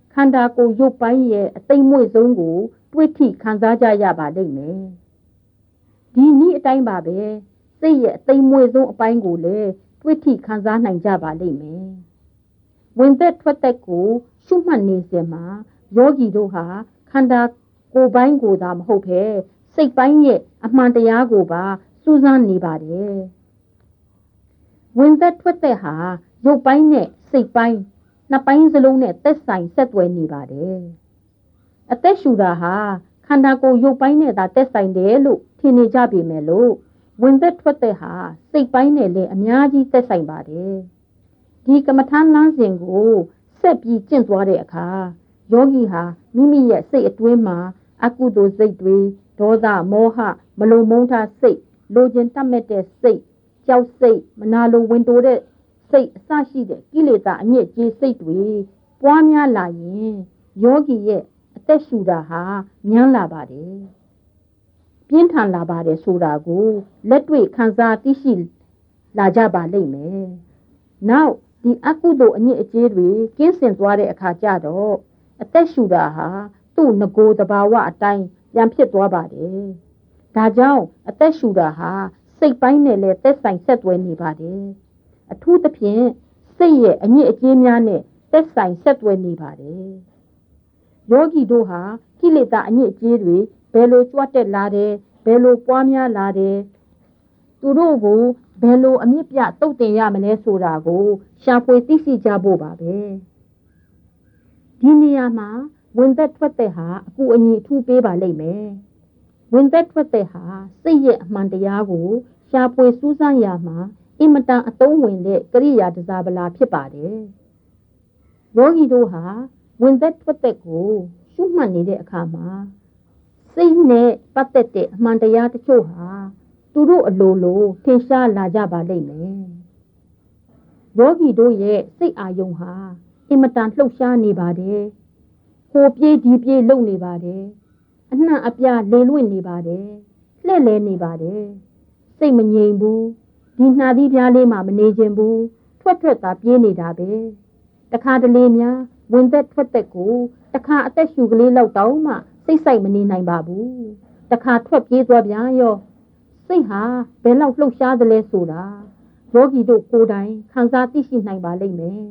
ခန္ဓာကိုယ်ရုပ်ပိုင်းရဲ့အသိမ့်မွေ့ဆုံးကိုတွေ့ထိခံစားကြရပါလိမ့်မယ်ဒီနည်းအတိုင်းပါပဲစိတ်ရဲ့အသိမ့်မွေ့ဆုံးအပိုင်းကိုလည်းတွေ့ထိခံစားနိုင်ကြပါလိမ့်မယ်ဝင်သက်ထွက်သက်ကိုရှုမှတ်နေစဉ်မှာယောဂီတို့ဟာခန္ဓာကိုယ်ပိုင်းကိုသာမဟုတ်ဘဲစိတ်ပိုင်းရဲ့အမှန်တရားကိုပါစူးစမ်းနေပါတယ်ဝင်သက်ထွက်သက်ဟာရုပ်ပိုင်းနဲ့စိတ်ပိုင်းနှစ်ပိုင်းစလုံးနဲ့သက်ဆိုင်ဆက်သွယ်နေပါတယ်အသက်ရှူတာဟာခန္ဓာကိုယ်ရုပ်ပိုင်းနဲ့သာသက်ဆိုင်တယ်လို့ထင်နေကြပေမဲ့လို့ဝင်သက်ထွက်သက်ဟာစိတ်ပိုင်းနဲ့လည်းအများကြီးသက်ဆိုင်ပါတယ်ဒီကမ္မထာလမ်းစဉ်ကိုဆက်ပြီးကျင့်သွားတဲ့အခါယောဂီဟာမိမိရဲ့စိတ်အတွင်းမှာအကုသိုလ်စိတ်တွေဒေါသမောဟမလုံမုန်းထားစိတ်လိုချင်တတ်မဲ့တဲ့စိတ်ကြောက်စိတ်မနာလိုဝင်တိုးတဲ့စိတ်အစရှိတဲ့ကိလေသာအညစ်အကြေးစိတ်တွေပွားများလာရင်ယောဂီရဲ့အသက်ရှူတာဟာမြန်းလာပါတယ်ပြင်းထန်လာပါတယ်ဆိုတာကိုလက်တွေ့ခံစားသိရှိလာကြပါလိမ့်မယ်နောက်ဒီအကုသိုလ်အညစ်အကြေးတွေကင်းစင်သွားတဲ့အခါကျတော့အသက်ရှူတာဟာသူ့ငကိုယ်တဘာဝအတိုင်းပြန်ဖြစ်သွားပါတယ်ဒါကြောင့်အသက်ရှူတာဟာစိတ်ပိုင်းနဲ့လည်းသက်ဆိုင်ဆက်သွယ်နေပါတယ်အထူးသဖြင့်စိတ်ရဲ့အညစ်အကြေးများနဲ့သက်ဆိုင်ဆက်သွယ်နေပါတယ်ယောဂီတို့ဟာကိလေသာအညစ်အကြေးတွေဘယ်လိုကြွတက်လာတယ်ဘယ်လိုပွားများလာတယ်သူတို့ကိုဘယ်လိုအမြင့်ပြတုတ်တင်ရမလဲဆိုတာကိုရှာဖွေသိရှိကြဖို့ပါပဲဒီနေရာမှာဝင်သက်ထွက်သက်ဟာအကူအညီအထူးပေးပါလိမ့်မယ်ဝင်သက်ထွက်သက်ဟာစိတ်ရဲ့အမှန်တရားကိုရှာဖွေစူးစမ်းရမှာအင်မတန်အသုံးဝင်တဲ့ကရိယာတစားပလာဖြစ်ပါတယ်ယောဂီတို့ဟာဝင်သက်ထွက်သက်ကိုရှုမှတ်နေတဲ့အခါမှာစိတ်နဲ့ပတ်သက်တဲ့အမှန်တရားတချို့ဟာသူတို့အလိုလိုထင်ရှားလာကြပါလိမ့်မယ်ယောဂီတို့ရဲ့စိတ်အာယုံဟာအင်မတန်လှုပ်ရှားနေပါတယ်ဟိုပြေးဒီပြေးလှုပ်နေပါတယ်အနှံ့အပြားလေလွင့်နေပါတယ်လှဲ့လဲနေပါတယ်စိတ်မငြိမ်ဘူးဒီနှာသီးပြားလေးမှမနေခြင်းဘူးထွက်သာပြေးနေတာပဲတခါတလေများဝင်သက်ထွက်သက်ကိုတခါအသက်ရှူကလေးလောက်တောင်မှစိတ်ဆိုင်မနေနိုင်ပါဘူးတခါထွက်ပြေးသွားပြန်ရောစိတ်ဟာဘယ်လောက်လှုပ်ရှားသလဲဆိုတာယောဂီတို့ကိုယ်တိုင်ခံစားသိရှိနိုင်ပါလိမ့်မယ်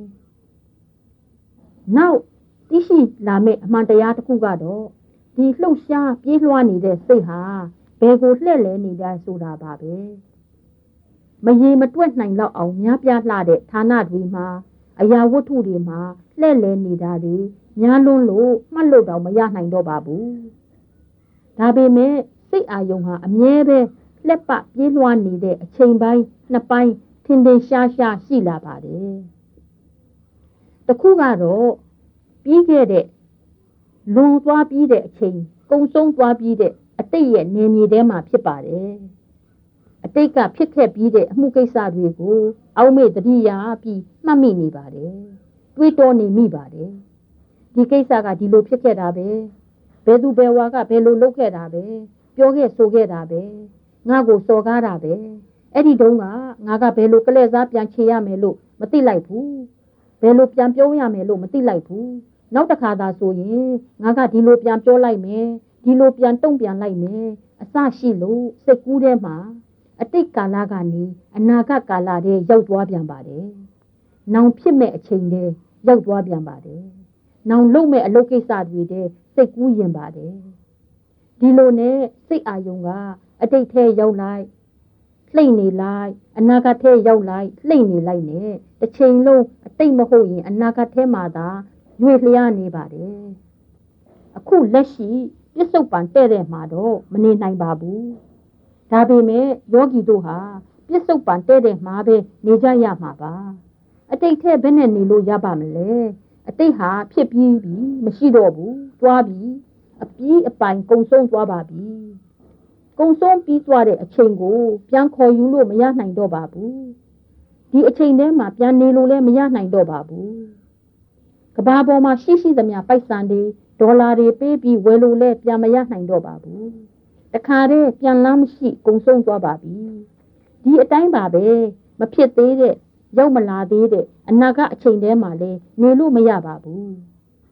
နောက်သိရှိလာမယ့်အမှန်တရားတစ်ခုကတော့ဒီလှုပ်ရှားပြေးလွှားနေတဲ့စိတ်ဟာဘယ်ကိုလှည့်လဲနေတယ်ဆိုတာပါပဲမရေမတွက်နိုင်တော့အောင်များပြားလှတဲ့ဌာနတွေမှာအရာဝတ္ထုတွေမှာလှည့်လဲနေတာတွေများလွန်းလို့မှတ်လို့တော့မရနိုင်တော့ပါဘူးဒါပေမဲ့စိတ်အာယုံဟာအမြဲပဲလက်ပပြေးလွှားနေတဲ့အချိန်ပိုင်းနှစ်ပိုင်းထင်ထင်ရှားရှားရှိလာပါတယ်တခုကတော့ပြီးခဲ့တဲ့လွန်သွားပြီးတဲ့အချိန်ကုံဆုံးသွားပြီးတဲ့အတိတ်ရဲ့နေမြေထဲမှာဖြစ်ပါတယ်အတိတ်ကဖြစ်ခဲ့ပြီးတဲ့အမှုကိစ္စတွေကိုအောက်မေ့တတိယပြီးမှတ်မိနေပါတယ်တွေးတောနေမိပါတယ်ဒီကိစ္စကဒီလိုဖြစ်ခဲ့တာပဲဘယ်သူဘယ်ဝါကဘယ်လိုလုပ်ခဲ့တာပဲပြောခဲ့ဆိုခဲ့တာပဲငါ့ကိုစော်ကားတာပဲအဲ့ဒီတုန်းကငါကဘယ်လိုကလဲ့စားပြန်ချေရမယ်လို့မသိလိုက်ဘူးဘယ်လိုပြန်ပြောရမယ်လို့မသိလိုက်ဘူးနောက်တစ်ခါသာဆိုရင်ငါကဒီလိုပြန်ပြောလိုက်မယ်ဒီလိုပြန်တုံ့ပြန်လိုက်မယ်အစရှိလို့စိတ်ကူးထဲမှာအတိတ်ကာလကနေအနာဂတ်ကာလထဲရောက်သွားပြန်ပါတယ်။နောင်ဖြစ်မဲ့အချိန်ထဲရောက်သွားပြန်ပါတယ်။နောင်လုပ်မဲ့အလုပ်ကိစ္စတွေထဲစိတ်ကူးရင်ပါတယ်။ဒီလိုနဲ့စိတ်အာယုံကအတိတ်ထဲရောက်လိုက်လှိမ့်နေလိုက်အနာဂတ်ထဲရောက်လိုက်လှိမ့်နေလိုက်နဲ့တစ်ချိန်လုံးအတိတ်မဟုတ်ရင်အနာဂတ်ထဲမှာသာရွေ့လျားနေပါတယ်။အခုလက်ရှိပြစ္ဆုတ်ပံတဲ့တဲ့မှာတော့မနေနိုင်ပါဘူး။ဒါပေမဲ့ယောဂီတို့ဟာပြစ္ဆုတ်ပံတဲ့တဲ့မှာပဲနေကြရမှာပါအတိတ်ထဲဘယ်နဲ့နေလို့ရပါမလဲအတိတ်ဟာဖြစ်ပြီးပြီမရှိတော့ဘူးသွားပြီအပြီးအပိုင်ကုံဆုံးသွားပါပြီကုံဆုံးပြီးသွားတဲ့အချိန်ကိုပြန်ခေါ်ယူလို့မရနိုင်တော့ပါဘူးဒီအချိန်ထဲမှာပြန်နေလို့လည်းမရနိုင်တော့ပါဘူးကဘာပေါ်မှာရှိသမျှပိုက်ဆံတွေဒေါ်လာတွေပေးပြီးဝယ်လို့လည်းပြန်မရနိုင်တော့ပါဘူးတခါတည်းပြန်လမ်းမရှိကုံဆုံးသွားပါပြီဒီအတိုင်းပါပဲမဖြစ်သေးတဲ့ရောက်မလာသေးတဲ့အနာဂတ်အချိန်ထဲမှာလည်းနေလို့မရပါဘူး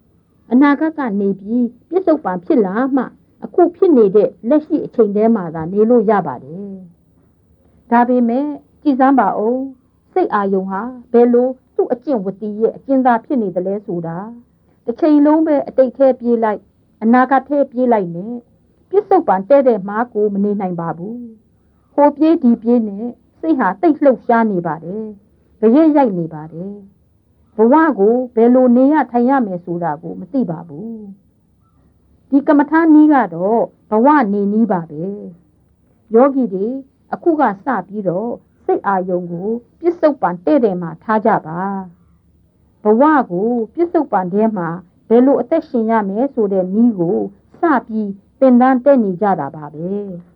အနာဂတ်ကနေပြီးပြစ္ဆုတ်ပံဖြစ်လာမှအခုဖြစ်နေတဲ့လက်ရှိအချိန်တည်းမှာသာနေလို့ရပါတယ်ဒါပေမဲ့ကြည်စမ်းပါဦးစိတ်အာယုံဟာဘယ်လိုသူ့အကျင့်ဝတ္တိရဲ့အကျဉ်းသားဖြစ်နေတယ်လဲဆိုတာတစ်ချိန်လုံးပဲအတိတ်ထဲပြေးလိုက်အနာဂတ်ထဲပြေးလိုက်နဲ့ပြစ္ဆုတ်ပံတဲ့တဲ့မှာကိုမနေနိုင်ပါဘူးဟိုပြေးဒီပြေးနဲ့စိတ်ဟာတိတ်လှုပ်ရှားနေပါတယ်ကြရဲ့ရိုက်နေပါတယ်ဘဝကိုဘယ်လိုနေရထိုင်ရမယ်ဆိုတာကိုမသိပါဘူးဒီကမ္မထာနည်းကတော့ဘဝနေနည်းပါပဲယောဂီတွေအခုကစပြီးတော့စိတ်အာယုံကိုပြစ္ဆုတ်ပံတဲ့တယ်မှာထားကြပါဘဝကိုပြစ္ဆုတ်ပံထဲမှာဘယ်လိုအသက်ရှင်ရမယ်ဆိုတဲ့နည်းကိုစပြီးသင်တန်းတက်နေကြတာပါပဲ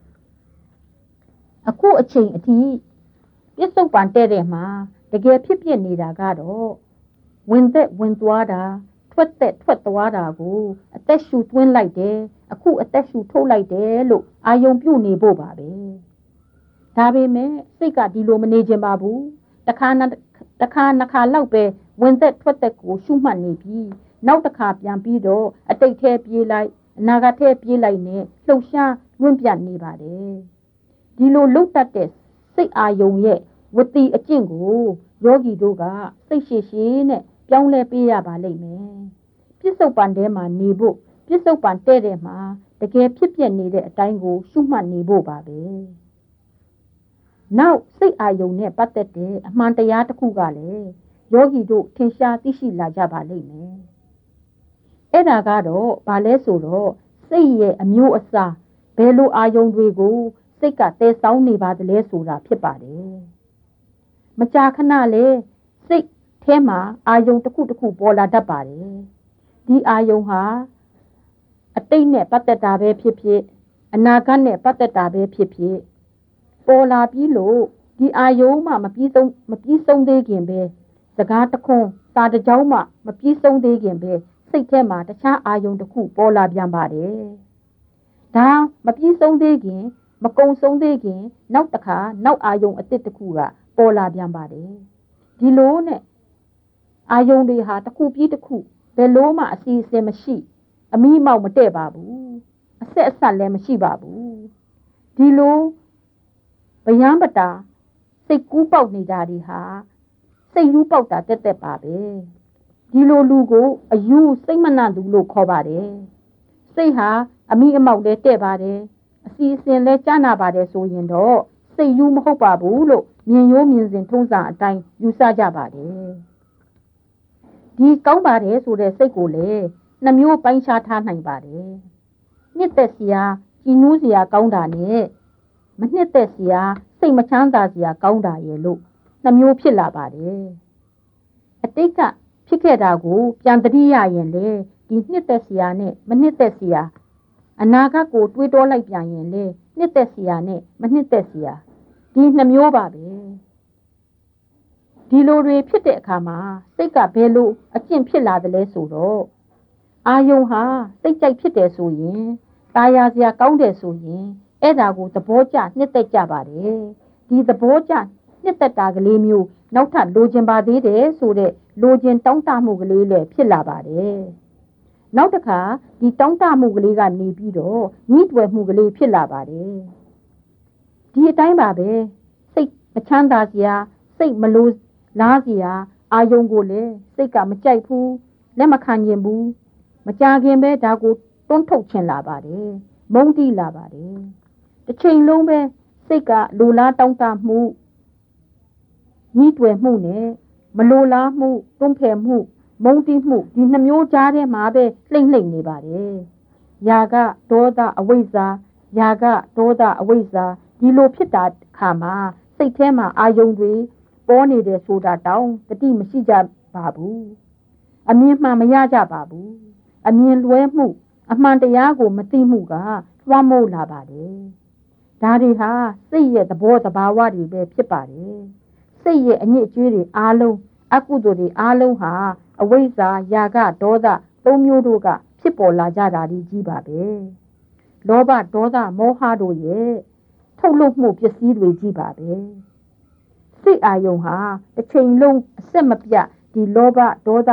အခုအချိန်အထိပြစ္ဆုတ်ပံတဲ့တယ်မှာတကယ်ဖြစ်ပြနေတာကတော့ဝင်သက်ဝင်သွားတာထွက်သက်ထွက်သွားတာကိုအသက်ရှူသွင်းလိုက်တယ်အခုအသက်ရှူထုတ်လိုက်တယ်လို့အာယုံပြုနေဖို့ပါပဲဒါပေမဲ့စိတ်ကဒီလိုမနေခြင်းပါဘူးတစ်ခါနှစ်ခါလောက်ပဲဝင်သက်ထွက်သက်ကိုရှုမှတ်နေပြီးနောက်တစ်ခါပြန်ပြီးတော့အတိတ်ထဲပြေးလိုက်အနာဂတ်ထဲပြေးလိုက်နဲ့လှုပ်ရှားလွင့်ပြတ်နေပါတယ်ဒီလိုလှုပ်တတ်တဲ့စိတ်အာယုံရဲ့ဝတ္တိအကျင့်ကိုယောဂီတို့ကစိတ်ရှိနဲ့ပြောင်းလဲပေးရပါလိမ့်မယ်ပြစ္ဆုတ်ပံထဲမှာနေဖို့ပြစ္ဆုတ်ပံတဲ့တဲ့မှာတကယ်ဖြစ်ပြနေတဲ့အတိုင်းကိုရှုမှတ်နေဖို့ပါပဲနောက်စိတ်အာယုံနဲ့ပတ်သက်တဲ့အမှန်တရားတစ်ခုကလည်းယောဂီတို့ထင်ရှားသိရှိလာကြပါလိမ့်မယ်အဲ့ဒါကတော့ဘာလဲဆိုတော့စိတ်ရဲ့အမျိုးအစားဘယ်လိုအာယုံတွေကိုစိတ်ကတည်ဆောင်းနေပါသလဲဆိုတာဖြစ်ပါတယ်မကြာခဏလေစိတ်ထဲမှာအာယုံတစ်ခုပေါ်လာတတ်ပါတယ်ဒီအာယုံဟာအတိတ်နဲ့ပတ်သက်တာပဲဖြစ်ဖြစ်အနာဂတ်နဲ့ပတ်သက်တာပဲဖြစ်ဖြစ်ပေါ်လာပြီးလို့ဒီအာယုံမှမပြီးဆုံးသေးခင်ပဲစကားတခွန်းစာတစ်ကြောင်းမှမပြီးဆုံးသေးခင်ပဲစိတ်ထဲမှာတခြားအာယုံတစ်ခုပေါ်လာပြန်ပါတယ်ဒါမပြီးဆုံးသေးခင်မကုံဆုံးသေးခင်နောက်တစ်ခါနောက်အာယုံအသစ်တစ်ခုကပေါ်လာပြန်ပါတယ်ဒီလိုနဲ့အာယုံတွေဟာတစ်ခုပြီးတစ်ခုဘယ်လိုမှအစီအစဉ်မရှိအမိမောက်မတည့်ပါဘူးအဆက်အဆက်လည်းမရှိပါဘူးဒီလိုဗျံပတာစိတ်ကူးပေါက်နေတာတွေဟာစိတ်ယူပေါက်တာတက်တက်ပါပဲဒီလိုလူကိုအယူစိတ်မနှံ့သူလို့ခေါ်ပါတယ်စိတ်ဟာအမိအမောက်လည်းတဲ့ပါတယ်အစီအစဉ်လည်းကြားနာပါတယ်ဆိုရင်တော့စိတ်ယူမဟုတ်ပါဘူးလို့မြင်ရိုးမြင်စဉ်ထုံးစံအတိုင်းယူဆကြပါတယ်ဒီကောင်းပါတယ်ဆိုတဲ့စိတ်ကိုလည်းနှမျိုးပိုင်းခြားထားနိုင်ပါတယ်နှစ်သက်စရာကြည်နူးစရာကောင်းတာနဲ့မနှစ်သက်စရာစိတ်မချမ်းသာစရာကောင်းတာရဲ့လို့နှမျိုးဖြစ်လာပါတယ်အတိတ်ကဖြစ်ခဲ့တာကိုပြန်သတိရရင်လေဒီနှစ်သက်စရာနဲ့မနှစ်သက်စရာအနာဂတ်ကိုတွေးတောလိုက်ပြန်ရင်လေနှစ်သက်စရာနဲ့မနှစ်သက်စရာဒီနှမျိုးပါပဲဒီလိုတွေဖြစ်တဲ့အခါမှာစိတ်ကဘယ်လိုအကျင့်ဖြစ်လာသလဲဆိုတော့အာယုံဟာစိတ်ကြိုက်ဖြစ်တယ်ဆိုရင်ตาရစရာကောင်းတယ်ဆိုရင်အဲ့ဒါကိုသဘောကျနှစ်သက်ကြပါတယ်ဒီသဘောကျနှစ်သက်တာကလေးမျိုးနောက်ထပ်လိုချင်ပါသေးတယ်ဆိုတဲ့လိုချင်တောင်းတမှုကလေးလည်းဖြစ်လာပါတယ်နောက်တစ်ခါဒီတောင်းတမှုကလေးကနေပြီးတော့ညှိတွယ်မှုကလေးဖြစ်လာပါတယ်ဒီအတိုင်းပါပဲစိတ်မချမ်းသာစရာစိတ်မလိုလားစရာအာယုံကိုလည်းစိတ်ကမကြိုက်ဘူးလက်မခံရင်ဘူးမကြခင်ပဲဒါကိုတွန်းထုတ်ချင်လာပါတယ်မုန်းတီးလာပါတယ်တစ်ချိန်လုံးပဲစိတ်ကလိုလားတောင်းတမှုညှိတွယ်မှုနဲ့မလိုလားမှုတွန်းဖယ်မှုမုန်းတီးမှုဒီနှမျိုးကြားထဲမှာပဲလှိမ့်နေပါတယ်ယာကဒေါသအဝိဇ္ဇာယာကဒေါသအဝိဇ္ဇာဒီလိုဖြစ်တာခါမှာစိတ်ထဲမှာအာယုံတွေပေါ်နေတယ်ဆိုတာတောင်တတိမရှိကြပါဘူးအမြင်မှန်မရကြပါဘူးအမြင်လွဲမှုအမှန်တရားကိုမသိမှုကလွှမ်းမိုးလာပါတယ်ဒါတွေဟာစိတ်ရဲ့သဘောတဘာဝတွေပဲဖြစ်ပါတယ်စိတ်ရဲ့အညစ်အကြေးတွေအားလုံးအကုသိုလ်တွေအားလုံးဟာအဝိဇ္ဇာယာကဒေါသသုံးမျိုးတို့ကဖြစ်ပေါ်လာကြတာကြီးပါပဲလောဘဒေါသမောဟတို့ရဲ့ထုတ်လုပ်မှုပစ္စည်းတွေကြီးပါပဲစိတ်အာယုံဟာတစ်ချိန်လုံးအဆက်မပြတ်ဒီလောဘဒေါသ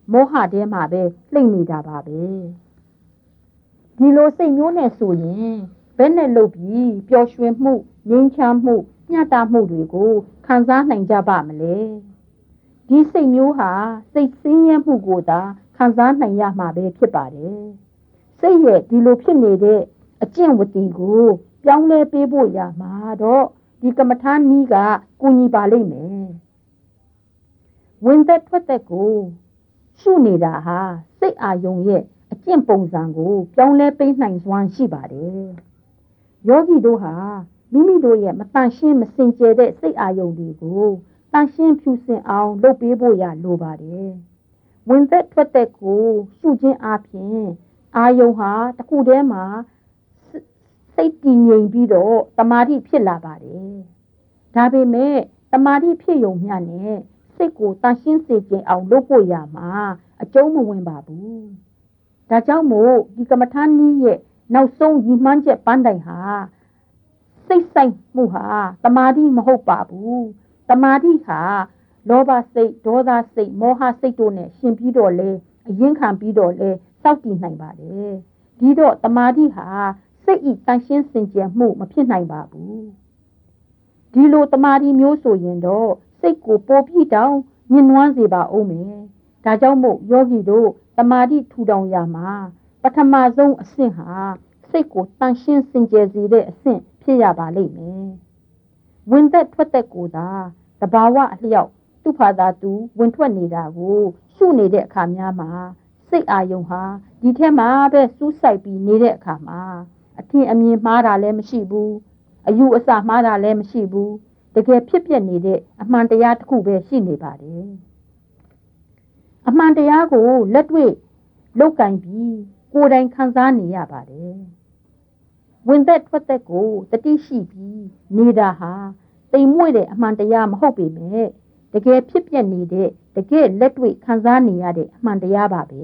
မောဟထဲမှာပဲလှိမ့်နေတာပါပဲဒီလိုစိတ်မျိုးနဲ့ဆိုရင်ဘယ်နဲ့လုပ်ပြီးပျော်ရွှင်မှုငြိမ်းချမ်းမှုမျှတမှုတွေကိုခံစားနိုင်ကြပါမလဲဒီစိတ်မျိုးဟာစိတ်ဆင်းရဲမှုကိုသာခံစားနိုင်ရမှာပဲဖြစ်ပါတယ်စိတ်ရဲ့ဒီလိုဖြစ်နေတဲ့အကျင့်ဝတ္တိကိုပြောင်းလဲပေးဖို့ရမှာတော့ဒီကမ္မထာနည်းကကူညီပါလိမ့်မယ်ဝင်သက်ထွက်သက်ကိုရှုနေတာဟာစိတ်အာယုံရဲ့အကျင့်ပုံစံကိုပြောင်းလဲပေးနိုင်စွမ်းရှိပါတယ်ယောဂီတို့ဟာမိမိတို့ရဲ့မတန်ရှင်းမစင်ကြယ်တဲ့စိတ်အာယုံတွေကိုတန်ရှင်းဖြူစင်အောင်လုပ်ပေးဖို့ရလိုပါတယ်ဝင်သက်ထွက်သက်ကိုရှုခြင်းအပြင်အာယုံဟာတစ်ခုတည်းမှာစိတ်တည်ငြိမ်ပြီးတော့တမာတိဖြစ်လာပါတယ်ဒါပေမဲ့တမာတိဖြစ်ယုံမျှနဲ့စိတ်ကိုတန်ရှင်းစေခြင်းအောင်လုပ်ဖို့ရမှာအကျုံးမဝင်ပါဘူးဒါကြောင့်မို့ဒီကမ္မထာနည်းရဲ့နောက်ဆုံးရည်မှန်းချက်ပန်းတိုင်ဟာစိတ်ဆိုင်မှုဟာတမာတိမဟုတ်ပါဘူးတမာတိဟာလောဘစိတ်ဒေါသစိတ်မောဟစိတ်တို့နဲ့ရှင်ပြီးတော့လေအရင်ခံပြီးတော့လေစောင့်တည်နိုင်ပါတယ်ဒီတော့တမာတိဟာစိတ်ဤတန်ရှင်းစင်ကြယ်မှုမဖြစ်နိုင်ပါဘူးဒီလိုတမာတိမျိုးဆိုရင်တော့စိတ်ကိုပိုပြီးတောင်ညှဉ်းနှွမ်းစေပါဦးမယ်ဒါကြောင့်မို့ယောဂီတို့တမာတိထူထောင်ရမှာပထမဆုံးအဆင့်ဟာစိတ်ကိုတန်ရှင်းစင်ကြယ်စေတဲ့အဆင့်ဖြစ်ရပါလိမ့်မယ်ဝင်သက်ထွက်သက်ကိုသာတဘာဝအလျောက်သူ့ဖာသာသူဝင်ထွက်နေတာကိုရှုနေတဲ့အခါများမှာစိတ်အာယုံဟာဒီထဲမှာပဲစူးစိုက်ပြီးနေတဲ့အခါမှာအထင်အမြင်မှားတာလည်းမရှိဘူးအယူအဆမှားတာလည်းမရှိဘူးတကယ်ဖြစ်ပျက်နေတဲ့အမှန်တရားတစ်ခုပဲရှိနေပါတယ်အမှန်တရားကိုလက်တွေ့လောက်ကင်ပြီးကိုယ်တိုင်ခံစားနေရပါတယ်ဝင်သက်ထွက်သက်ကိုတတိရှိပြီးနေတာဟာတိမ်မွေ့တဲ့အမှန်တရားမဟုတ်ပေမဲ့တကယ်ဖြစ်ပျက်နေတဲ့တကယ်လက်တွေ့ခံစားနေရတဲ့အမှန်တရားပါပဲ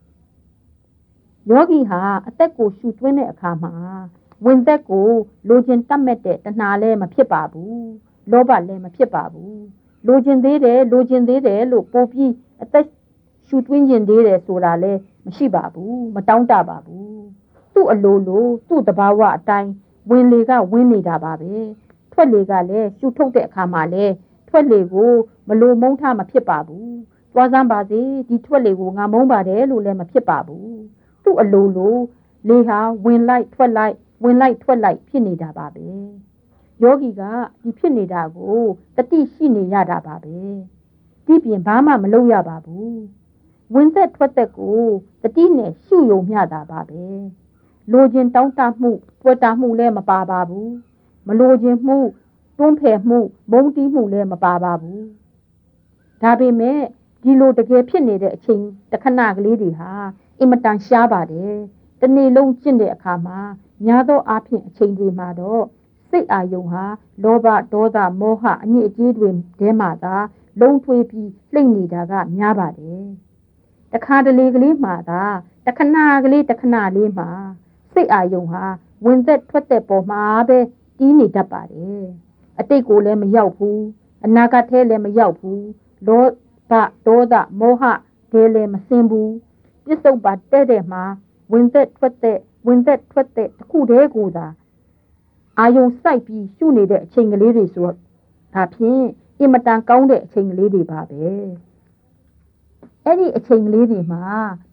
ယောဂီဟာအသက်ကိုရှူသွင်းတဲ့အခါမှာဝင်သက်ကိုလိုချင်တတ်မဲ့တဲ့တဏှာလည်းမဖြစ်ပါဘူးလောဘလည်းမဖြစ်ပါဘူးလိုချင်သေးတယ်လို့ပို့ပြီးအသက်ရှူသွင်းခြင်းသေးတယ်ဆိုတာလည်းမရှိပါဘူးမတောင်းတပါဘူးသူ့အလိုလိုသူ့တဘာဝအတိုင်းဝင်လေကဝင်နေတာပါပဲထွက်လေကလည်းရှူထုတ်တဲ့အခါမှာလည်းထွက်လေကိုမလိုမုန်းထားမဖြစ်ပါဘူးသွားစမ်းပါစေဒီထွက်လေကိုငါမုန်းပါတယ်လို့လည်းမဖြစ်ပါဘူးသူ့အလိုလိုလေဟာဝင်လိုက်ထွက်လိုက်ဝင်လိုက်ထွက်လိုက်ဖြစ်နေတာပါပဲယောဂီကဒီဖြစ်နေတာကိုတတိရှိနေရတာပါပဲဒီပြင်ဘာမှမလုပ်ရပါဘူးဝင်သက်ထွက်သက်ကိုတတိနဲ့ရှုယုံမျှတာပါပဲလိုချင်တောင်းတမှုပွက်တာမှုလည်းမပါပါဘူးမလိုချင်မှုတွန်းဖယ်မှုမုန်းတီးမှုလည်းမပါပါဘူးဒါပေမဲ့ဒီလိုတကယ်ဖြစ်နေတဲ့အချိန်တစ်ခဏကလေးတွေဟာအင်မတန်ရှားပါတယ်တနေ့လုံးကျင့်တဲ့အခါမှာများသောအားဖြင့်အချိန်တွေမှာတော့စိတ်အာယုံဟာလောဘဒေါသမောဟအညစ်အကြေးတွေထဲမှာသာလုံးထွေးပြီးလှိမ့်နေတာကများပါတယ်တခါတလေကလေးမှာသာတခဏကလေးမှာစိတ်အာယုံဟာဝင်သက်ထွက်သက်ပေါ်မှာပဲတီးနေတတ်ပါတယ်အတိတ်ကိုလည်းမရောက်ဘူးအနာဂတ်ထဲလည်းမရောက်ဘူးလောဘဒေါသမောဟတွေလည်းမစင်ဘူးပြစ္ဆုတ်ပါတဲ့မှာဝင်သက်ထွက်သက်တစ်ခုတည်းကိုသာအာယုံစိုက်ပြီးရှုနေတဲ့အချိန်ကလေးတွေဆိုဒါဖြင့်အင်မတန်ကောင်းတဲ့အချိန်ကလေးတွေပါပဲအဲ့ဒီအချိန်ကလေးတွေမှာ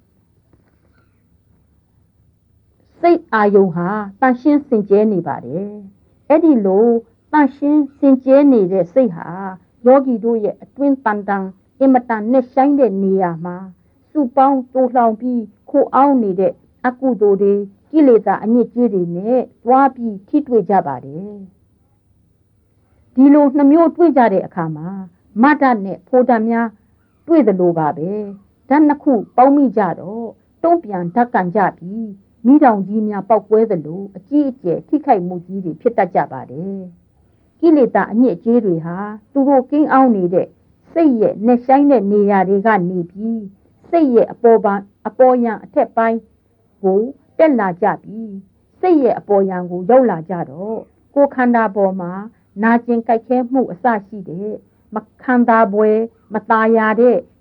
စိတ်အာယုံဟာတန်ရှင်းစင်ကြဲနေပါတယ်အဲ့ဒီလိုတန်ရှင်းစင်ကြဲနေတဲ့စိတ်ဟာယောဂီတို့ရဲ့အတွင်းတန်တန်အင်မတန်နဲ့ဆိုင်တဲ့နေရာမှာစုပေါင်းတိုးလှောင်ပြီးခိုအောင်နေတဲ့အကုသိုလ်တွေကိလေသာအညစ်အကြေးတွေနဲ့တွားပြီးထိတွေ့ကြပါတယ်ဒီလိုနှမျိုးတွေ့ကြတဲ့အခါမှာမတ္တနဲ့ဖိုဓာများတွေ့သလိုပါပဲဓာတ်နှစ်ခုပေါင်းမိကြတော့တုံ့ပြန်ဓာတ်ကန်ကြပြီးမိတောင်ကြီးများပေါက်ကွဲသလိုအကြီးအကျယ်ထိခိုက်မှုကြီးတွေဖြစ်တတ်ကြပါတယ်ကိလေသာအညစ်အကြေးတွေဟာသူတို့ကင်းအောင်နေတဲ့စိတ်ရဲ့နှဆိုင်တဲ့နေရာတွေကနေပြီးစိတ်ရဲ့အပေါ်ယံအထက်ပိုင်းကိုတက်လာကြပြီးစိတ်ရဲ့အပေါ်ယံကိုရောက်လာကြတော့ကိုယ်ခန္ဓာပေါ်မှာနာကျင်ကြိုက်ခဲမှုအစရှိတဲ့မခန္ဓာပွဲမตายရတဲ့ဒ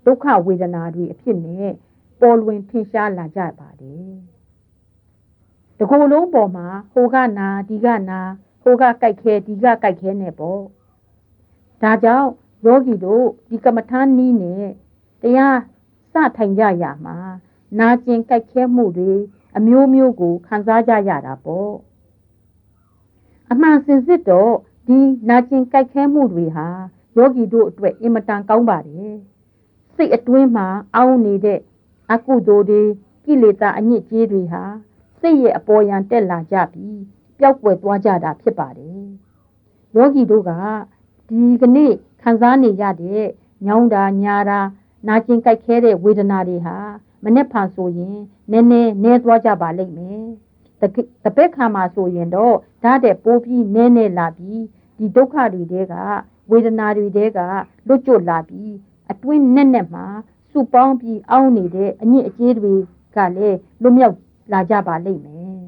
ဒုက္ခဝေဒနာတွေအဖြစ်နဲ့ပေါ်လွင်ထင်ရှားလာကြပါတယ်တကူလုံးပေါ်မှာဟိုကနာဒီကနာဟိုကကြိုက်ခဲဒီကကြိုက်ခဲနဲ့ပေါ့ဒါကြောင့်ယောဂီတို့ဒီကမ္မထာနည်းနဲ့တရားစထိုင်ကြရမှာနာကျင်ကြိုက်ခဲမှုတွေအမျိုးမျိုးကိုခံစားကြရတာပေါ့အမှန်စင်စစ်တော့ဒီနာကျင်ကြိုက်ခဲမှုတွေဟာယောဂီတို့အတွက်အင်မတန်ကောင်းပါတယ်စိတ်အတွင်းမှာအောင်းနေတဲ့အကုသိုလ်တွေကိလေသာအညစ်အကြေးတွေဟာစိတ်ရဲ့အပေါ်ယံတက်လာကြပြီးပျောက်ကွယ်သွားကြတာဖြစ်ပါတယ်ယောဂီတို့ကဒီကနေ့ခံစားနေရတဲ့ညောင်းတာညာတာနာကျင်ကြိုက်ခဲတဲ့ဝေဒနာတွေဟာမနေ့ဖန်ဆိုရင်နည်းနည်းသွားကြပါလိမ့်မယ်တပည့်ခံမှာဆိုရင်တော့ဓာတ်တဲ့ပိုးပြီးနည်းလာပြီးဒီဒုက္ခတွေတဲကဝေဒနာတွေတဲကလွတ်ကျွတ်လာပြီးအတွင်းနဲ့မှာစုပေါင်းပြီးအောင်းနေတဲ့အညစ်အကြေးတွေကလည်းလွတ်မြောက်လာကြပါလိမ့်မယ်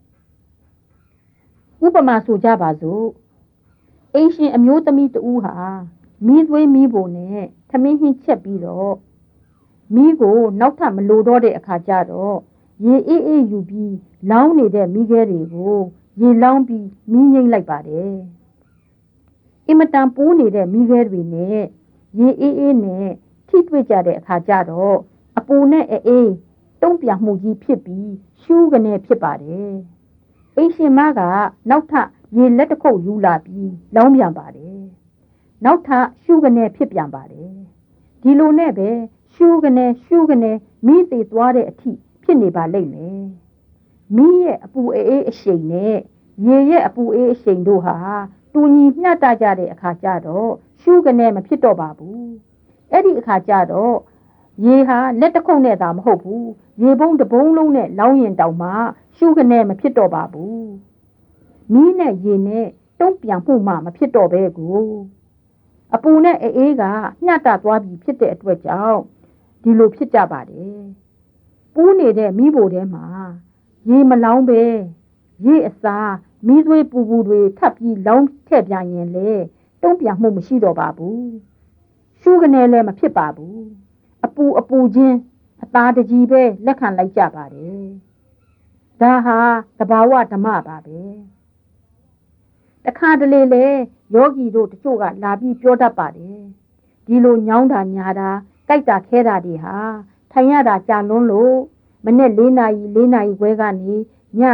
ဥပမာဆိုကြပါစို့အိမ်ရှင်အမျိုးသမီးတဦးဟာမီးသွေးမီးပုံနဲ့သမင်းဟင်းချက်ပြီးတော့မီးကိုနောက်ထပ်မလိုတော့တဲ့အခါကျတော့ရေအေးအေးယူပြီးလောင်းနေတဲ့မီးခဲတွေကိုရေလောင်းပြီးမီးငိမ့်လိုက်ပါတယ်အင်မတန်ပိုးနေတဲ့မီးခဲတွေနဲ့ရေအေးအေးနဲ့ထိတွေ့ကြတဲ့အခါကျတော့အပူနဲ့အေးတုံ့ပြန်မှုကြီးဖြစ်ပြီးရှူးကနေဖြစ်ပါတယ်အိမ်ရှင်မကနောက်ထပ်ရေလက်တစ်ခုပ်ယူလာပြီးလောင်းပြန်ပါတယ်နောက်ထပ်ရှူးကနေဖြစ်ပြန်ပါတယ်ဒီလိုနဲ့ပဲရှူးကနေမီးသေးသွားတဲ့အထိဖြစ်နေပါလိမ့်မယ်မီးရဲ့အပူအေးအရှိန်နဲ့ရေရဲ့အပူအေးအရှိန်တို့ဟာတူညီမျှတကြတဲ့အခါကျတော့ရှူးကနေမဖြစ်တော့ပါဘူးအဲ့ဒီအခါကျတော့ရေဟာလက်တစ်ခုပ်နဲ့သာမဟုတ်ဘူးရေပုံးတစ်ပုံးလုံးနဲ့လောင်းရင်တောင်မှရှူးကနေမဖြစ်တော့ပါဘူးမီးနဲ့ရေနဲ့တုံ့ပြန်မှုမှမဖြစ်တော့ပဲကိုအပူနဲ့အေးကမျှတသွားပြီးဖြစ်တဲ့အတွက်ကြောင့်ဒီလိုဖြစ်ကြပါတယ်ပူးနေတဲ့မီးဖိုထဲမှာရေမလောင်းပဲရေအစားမီးသွေးပူတွေထပ်ပြီးလောင်းထည့်ပြန်ရင်လေတုံ့ပြန်မှုမရှိတော့ပါဘူးရှူးကနေလည်းမဖြစ်ပါဘူးအပူချင်းအသားတကြီးပဲလက်ခံလိုက်ကြပါတယ်ဒါဟာသဘာဝဓမ္မပါပဲတခါတလေလေယောဂီတို့တချို့ကလာပြီးပြောတတ်ပါတယ်ဒီလိုညောင်းတာညာတာကြိုက်တာခဲတာတွေဟာထိုင်ရတာကြာလွန်းလို့မနေ့4နာရီခွဲကနေည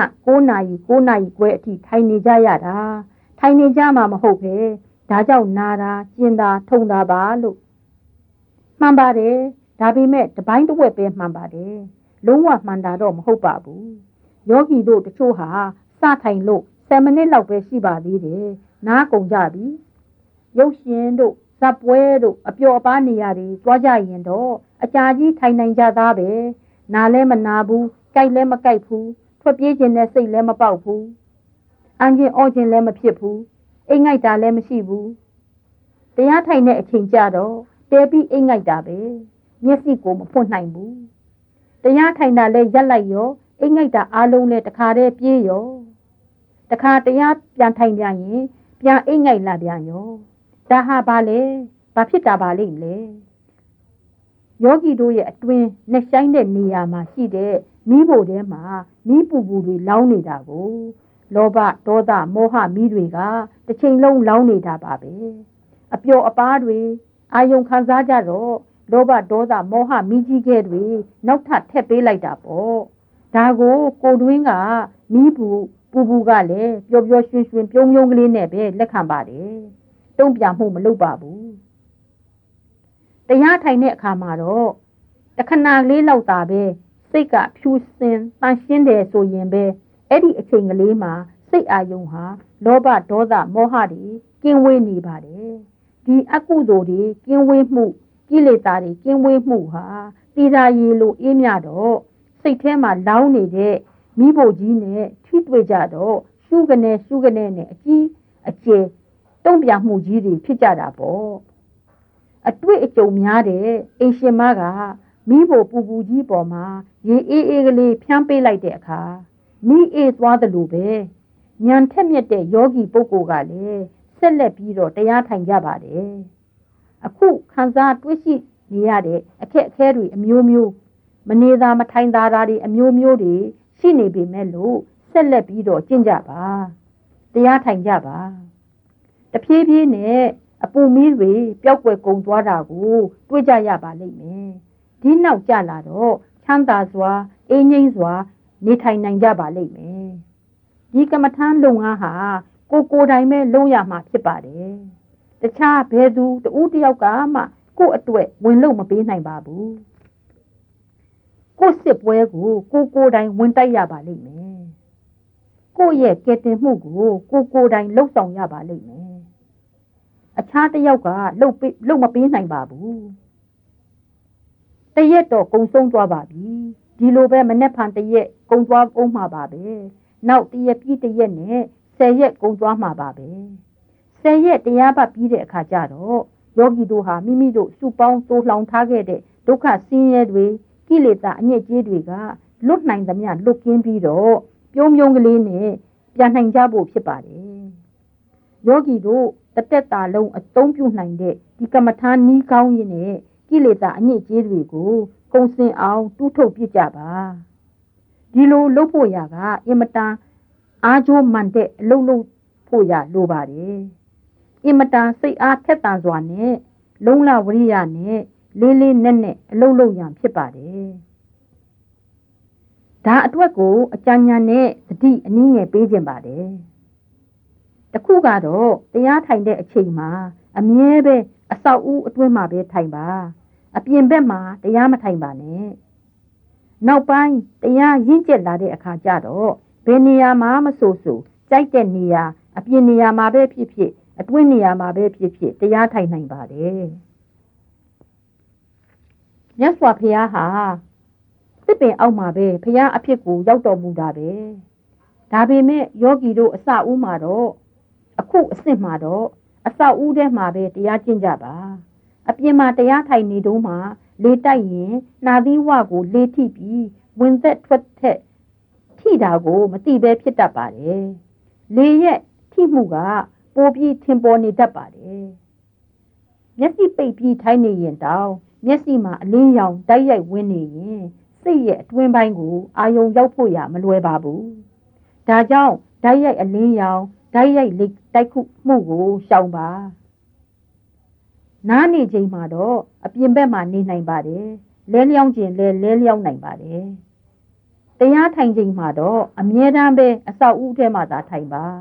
9နာရီခွဲအထိထိုင်နေကြရတာထိုင်နေကြမှာမဟုတ်ပဲဒါကြောင့်နာတာကျင်တာထုံတာပါလို့မှန်ပါတယ်ဒါပေမဲ့တပိုင်းတစ်ဝက်ပဲမှန်ပါတယ်လုံးဝမှန်တာတော့မဟုတ်ပါဘူးယောဂီတို့တချို့ဟာစထိုင်လို့10မိနစ်လောက်ပဲရှိပါသေးတယ်နားကုန်ကြပြီရုပ်ရှင်တို့ဇက်ပွဲတို့အပျော်အပါးနေရာတွေသွားကြရင်တော့အကြာကြီးထိုင်နိုင်ကြသားပဲနားလည်းမနာဘူးကြိုက်လည်းမကြိုက်ဘူးထွက်ပြေးခြင်းနဲ့စိတ်လည်းမပေါက်ဘူးအန်ချင်းအော့ချင်းလည်းမဖြစ်ဘူးအိမ်ငိုက်တာလည်းမရှိဘူးတရားထိုင်တဲ့အချိန်ကြတော့တဲပြီးအိမ်ငိုက်တာပဲမျက်စိကိုမဖွင့်နိုင်ဘူးတရားထိုင်တာလည်းရက်လိုက်ရောအိမ်ငိုက်တာအားလုံးလည်းတခါတည်းပြေးရောတခါတရားပြန်ထိုင်ပြန်ရင်ပြန်အိမ်ငိုက်လာပြန်ရောဒါဟာဘာလဲဘာဖြစ်တာပါလိမ့်မလဲယောဂီတို့ရဲ့အတွင်းနဲ့ဆိုင်တဲ့နေရာမှာရှိတဲ့မီးဖိုထဲမှာမီးပူတွေလောင်းနေတာကိုလောဘဒေါသမောဟမီးတွေကတစ်ချိန်လုံးလောင်းနေတာပါပဲအပျော်အပါးတွေအာယုံခံစားကြတော့လောဘဒေါသမောဟမီးကြီးခဲ့တွေနောက်ထပ်ထည့်ပေးလိုက်တာပေါ့ဒါကိုကိုယ်တွင်းကမီးပူကလည်းပျော်ပျော်ရွှင်ရွှင်ပြုံးကလေးနဲ့ပဲလက်ခံပါတယ်တုံ့ပြန်မှုမလုပ်ပါဘူးတရားထိုင်တဲ့အခါမှာတော့တခဏလေးလောက်သာပဲစိတ်ကဖြူစင်တန်ရှင်းတယ်ဆိုရင်ပဲအဲ့ဒီအချိန်ကလေးမှာစိတ်အာယုံဟာလောဘဒေါသမောဟတွေကင်းဝေးနေပါတယ်ဒီအကုသိုလ်တွေကင်းဝေးမှုကိလေသာတွေကင်းဝေးမှုဟာတိရာရီလိုအေးမြတော့စိတ်ထဲမှာလောင်းနေတဲ့မိဖို့ကြီးနဲ့ထိတွေ့ကြတော့ရှုကနေနဲ့အကြီးအကျယ်တုံ့ပြန်မှုကြီးတွေဖြစ်ကြတာပေါ့အတွေ့အကြုံများတဲ့အိမ်ရှင်မကမိဖို့ပူကြီးပေါ်မှာရေအေးကလေးဖြန်းပေးလိုက်တဲ့အခါမိအေးသွားတယ်လို့ပဲဉာဏ်ထက်မြက်တဲ့ယောဂီပုဂ္ဂိုလ်ကလည်းဆက်လက်ပြီးတော့တရားထိုင်ကြပါတယ်အခုခံစားတွေ့ရှိနေရတဲ့အခက်အခဲတွေအမျိုးမျိုးမနေသာမထိုင်သာတာတွေအမျိုးမျိုးတွေရှိနေပေမဲ့လို့ဆက်လက်ပြီးတော့ကျင့်ကြပါတရားထိုင်ကြပါတဖြည်းဖြည်းနဲ့အပူမီးတွေပျောက်ကွယ်ကုန်သွားတာကိုတွေ့ကြရပါလိမ့်မယ်ဒီနောက်ကြလာတော့ချမ်းသာစွာအေးငြိမ်းစွာနေထိုင်နိုင်ကြပါလိမ့်မယ်ဒီကမ္မထမ်းလုပ်ငန်းဟာကိုယ်တိုင်ပဲလုပ်ရမှာဖြစ်ပါတယ်တခြားဘယ်သူတဦးတယောက်ကမှကိုယ့်အတွက်ဝင်လို့မပေးနိုင်ပါဘူးကိုယ့်စစ်ပွဲကိုကိုယ်တိုင်ဝင်တိုက်ရပါလိမ့်မယ်ကိုယ့်ရဲ့ကယ်တင်မှုကိုကိုယ်တိုင်လှုပ်ဆောင်ရပါလိမ့်မယ်အခြားတယောက်ကလှုပ်မပေးနိုင်ပါဘူးတရက်တော့ကုံဆုံးသွားပါပြီဒီလိုပဲမနေ့ဖန်တရက်ကုံသွားအောင်မှာပါပဲနောက်တရက်ပြီးတရက်နဲ့10 ရက်ကုံသွားမှာပါပဲ10 ရက်တရားပတ်ပြီးတဲ့အခါကျတော့ယောဂီတို့ဟာမိမိတို့စုပေါင်းတိုးလှောင်ထားခဲ့တဲ့ဒုက္ခဆင်းရဲတွေကိလေသာအညစ်အကြေးတွေကလွတ်နိုင်သမျှလွတ်ကင်းပြီးတော့ပြုံးပြုံးကလေးနဲ့ပြန်နိုင်ကြဖို့ဖြစ်ပါတယ်ယောဂီတို့တသက်တာလုံးအသုံးပြုနိုင်တဲ့ဒီကမ္မထာနီးကောင်းရင်းနဲ့ကိလေသာအညစ်အကြေးတွေကိုကုန်စင်အောင်တူးထုတ်ပြကြပါဒီလိုလုပ်ဖို့ရာကအင်မတန်အားကြိုးမှန်တဲ့အလုပ်လုပ်ဖို့ရာလိုပါတယ်အင်မတန်စိတ်အားထက်သန်စွာနဲ့လုံလဝရိယနဲ့လေးလေးနက်နက်အလုပ်လုပ်ရန်ဖြစ်ပါတယ်ဒါအတွက်ကိုအကြံဉာဏ်နဲ့သတိအနည်းငယ်ပေးခြင်းပါတယ်တခုကတော့တရားထိုင်တဲ့အချိန်မှာအမြဲပဲအဆောက်အဦအတွင်းမှာပဲထိုင်ပါအပြင်ဘက်မှာတရားမထိုင်ပါနဲ့နောက်ပိုင်းတရားရင့်ကျက်လာတဲ့အခါကျတော့ဘယ်နေရာမှာမဆိုကြိုက်တဲ့နေရာအပြင်နေရာမှာပဲဖြစ်ဖြစ်အတွင်းနေရာမှာပဲဖြစ်ဖြစ်တရားထိုင်နိုင်ပါတယ်မြတ်စွာဘုရားဟာသစ်ပင်အောက်မှာပဲဘုရားအဖြစ်ကိုရောက်တော်မူတာပဲဒါပေမဲ့ယောဂီတို့အစဦးမှာတော့အခုအစ်စ်မှာတော့အစဦးထဲမှာပဲတရားကျင့်ကြပါအပြင်မှာတရားထိုင်နေတုန်းမှာလေတိုက်ရင်နှာသီးဝကိုလေထိပြီးဝင်သက်ထွက်သက်ထိတာကိုမသိပဲဖြစ်တတ်ပါတယ်လေရဲ့ထိမှုကပိုပြီးထင်ပေါ်နေတတ်ပါတယ်မျက်စိပိတ်ပြီးထိုင်နေရင်တောင်မျက်စိမှာအလင်းရောင်တိုက်ရိုက်ဝင်နေရင်စိတ်ရဲ့အတွင်းပိုင်းကိုအာယုံရောက်ဖို့ရမလွယ်ပါဘူးဒါကြောင့်တိုက်ရိုက်အလင်းရောင်တိုက်ရိုက်တိုက်ခုမှုကိုရှောင်ပါနားနေချိန်မှာတော့အပြင်ဘက်မှာနေနိုင်ပါတယ်လဲလျောင်းခြင်းလဲလျောင်းနိုင်ပါတယ်တရားထိုင်ချိန်မှာတော့အမြဲတမ်းပဲအဆောက်အဦထဲမှာသာထိုင်ပါ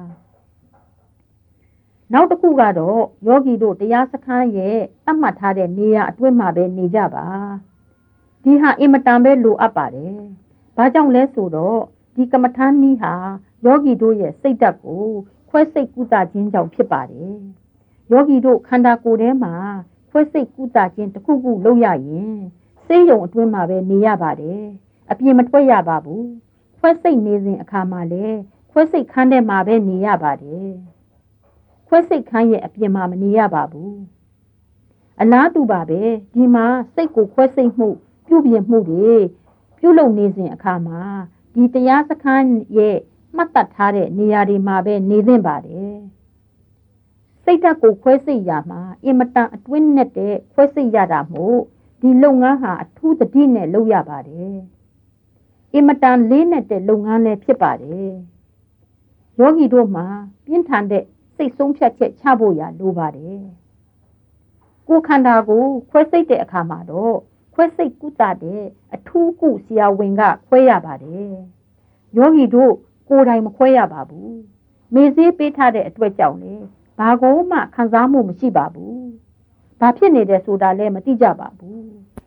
နောက်တစ်ခုကတော့ယောဂီတို့တရားစခန်းရဲ့သတ်မှတ်ထားတဲ့နေရာအတွင်းမှာပဲနေကြပါဒီဟာအင်မတန်ပဲလိုအပ်ပါတယ်ဘာကြောင့်လဲဆိုတော့ဒီကမ္မထာနည်းဟာယောဂီတို့ရဲ့စိတ်ဓာတ်ကိုခွဲစိတ်ကုသခြင်းကြောင့်ဖြစ်ပါတယ်ယောဂီတို့ခန္ဓာကိုယ်ထဲမှာခွဲစိတ်ကုသခြင်းတစ်ခုခုလုပ်ရရင်စိတ်ယုံအတွင်းမှာပဲနေရပါတယ်အပြင်မထွက်ရပါဘူးခွဲစိတ်နေစဉ်အခါမှာလည်းခွဲစိတ်ခန်းထဲမှာပဲနေရပါတယ်ခွဲစိတ်ခန်းရဲ့အပြင်မှာမနေရပါဘူးအလားတူပါပဲဒီမှာစိတ်ကိုခွဲစိတ်မှုပြုပြင်မှုတွေပြုလုပ်နေစဉ်အခါမှာဒီတရားစခန်းရဲ့မှတ်သက်ထားတဲ့နေရာတွေမှာပဲနေသင့်ပါတယ်စိတ်ဓာတ်ကိုခွဲစိတ်ရမှာအင်မတန်အတွင်းနဲ့တဲ့ခွဲစိတ်ရတာမို့ဒီလုပ်ငန်းဟာအထူးသတိနဲ့လုပ်ရပါတယ်အင်မတန်လေးနဲ့တဲ့လုပ်ငန်းလည်းဖြစ်ပါတယ်ယောဂီတို့မှာပြင်းထန်တဲ့စိတ်ဆုံးဖြတ်ချက်ချဖို့ရလိုပါတယ်ကိုယ်ခန္ဓာကိုခွဲစိတ်တဲ့အခါမှာတော့ခွဲစိတ်ကုသတဲ့အထူးကုဆရာဝန်ကခွဲရပါတယ်ယောဂီတို့ကိုယ်တိုင်မခွဲရပါဘူးမေဆေးပေးထားတဲ့အတွက်ကြောင့်လေဘာကိုမှခံစားမှုမရှိပါဘူးဘာဖြစ်နေတယ်ဆိုတာလည်းမသိကြပါဘူး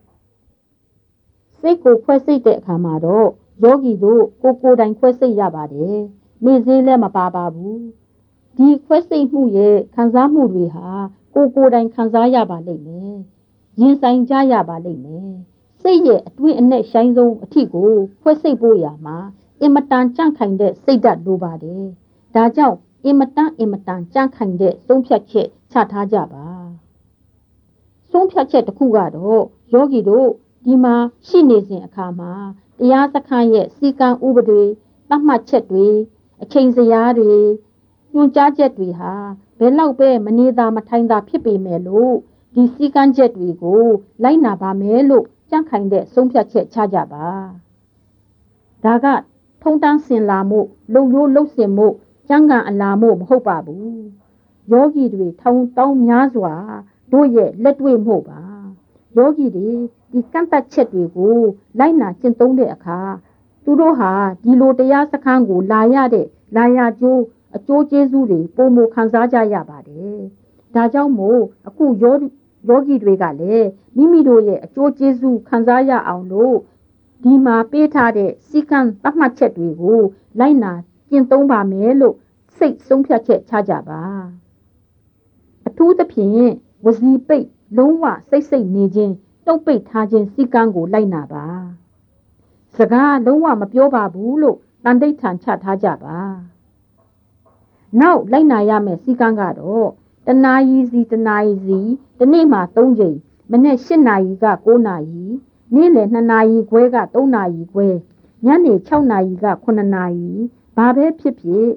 စိတ်ကိုခွဲစိတ်တဲ့အခါမှာတော့ယောဂီတို့ကိုယ်တိုင်ခွဲစိတ်ရပါတယ်မေဆေးလည်းမပါပါဘူးဒီခွဲစိတ်မှုရဲ့ခံစားမှုတွေဟာကိုယ်တိုင်ခံစားရပါလိမ့်မယ်ရင်ဆိုင်ကြရပါလိမ့်မယ်စိတ်ရဲ့အတွင်းအနဲ့ရှိုင်းဆုံးအထီကိုခွဲစိတ်ဖို့ရမှာအင်မတန်ကြန့်ခိုင်တဲ့စိတ်ဓာတ်လိုပါတယ်ဒါကြောင့်အင်မတန်ကြန့်ခိုင်တဲ့သုံးဖြတ်ချက်ချထားကြပါသုံးဖြတ်ချက်တစ်ခုကတော့ယောဂီတို့ဒီမှာရှိနေစဉ်အခါမှာတရားစခန်းရဲ့စီကံဥပဒေသတ်မှတ်ချက်တွေအချိန်စရာတွေညွှန်ကြားချက်တွေဟာဘယ်လောက်ပဲမနေသာမထိုင်သာဖြစ်ပေမဲ့လို့ဒီစီကံချက်တွေကိုလိုက်နာပါမယ်လို့ကြန့်ခိုင်တဲ့ဆုံးဖြတ်ချက်ချကြပါဒါကထုံတန်းစင်လာမှုလုံရိုးလှုပ်စင်မှုကျမ်းဂန်အလာမှုမဟုတ်ပါဘူးယောဂီတွေထောင်တောင်းများစွာတို့ရဲ့လက်တွေ့မှုပါယောဂီတွေဒီကန့်တတ်ချက်တွေကိုလိုက်နာကျင့်သုံးတဲ့အခါသူတို့ဟာဒီလိုတရားစခန်းကိုလာရတဲ့လာရကျိုးအကျိုးကျေးဇူးတွေပုံမခံစားကြရပါတယ်ဒါကြောင့်မို့အခုယောဂီတွေကလည်းမိမိတို့ရဲ့အကျိုးကျေးဇူးခံစားရအောင်လို့ဒီမှာပေးထားတဲ့စီကံသတ်မှတ်ချက်တွေကိုလိုက်နာကျင့်သုံးပါမယ်လို့စိတ်ဆုံးဖြတ်ချက်ချကြပါအထူးသဖြင့်ဝစီပိတ်လုံးဝစိတ်နေခြင်းတုတ်ပိတ်ထားခြင်းစီကံကိုလိုက်နာပါစကားလုံးဝမပြောပါဘူးလို့တန်တိဋ္ဌာန်ချထားကြပါနောက်လိုက်နာရမယ့်စီကံကတော့တနာရီစီတနာရီစီဒီနေ့မှာ3ချိန်မနေ့8နာရီက9နာရီနေ့လယ်2နာရီခွဲက3နာရီခွဲညနေ6နာရီက9နာရီဘာပဲဖြစ်ဖြစ်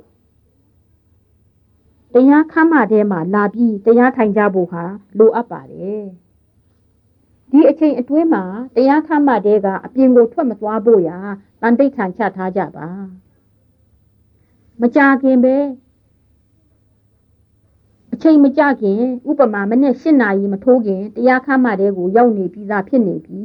တရားခမ်းမထဲမှာလာပြီးတရားထိုင်ကြဖို့ဟာလိုအပ်ပါတယ်ဒီအချိန်အတွင်းမှာတရားခမ်းမတဲကအပြင်ကိုထွက်မသွားဖို့ရာတန်တိဋ္ဌာန်ချထားကြပါမကြခင်ပဲအချိန်မကြခင်ဥပမာမနေ့8နာရီမထိုးခင်တရားခမ်းမတဲကိုရောက်နေပြီးသားဖြစ်နေပြီ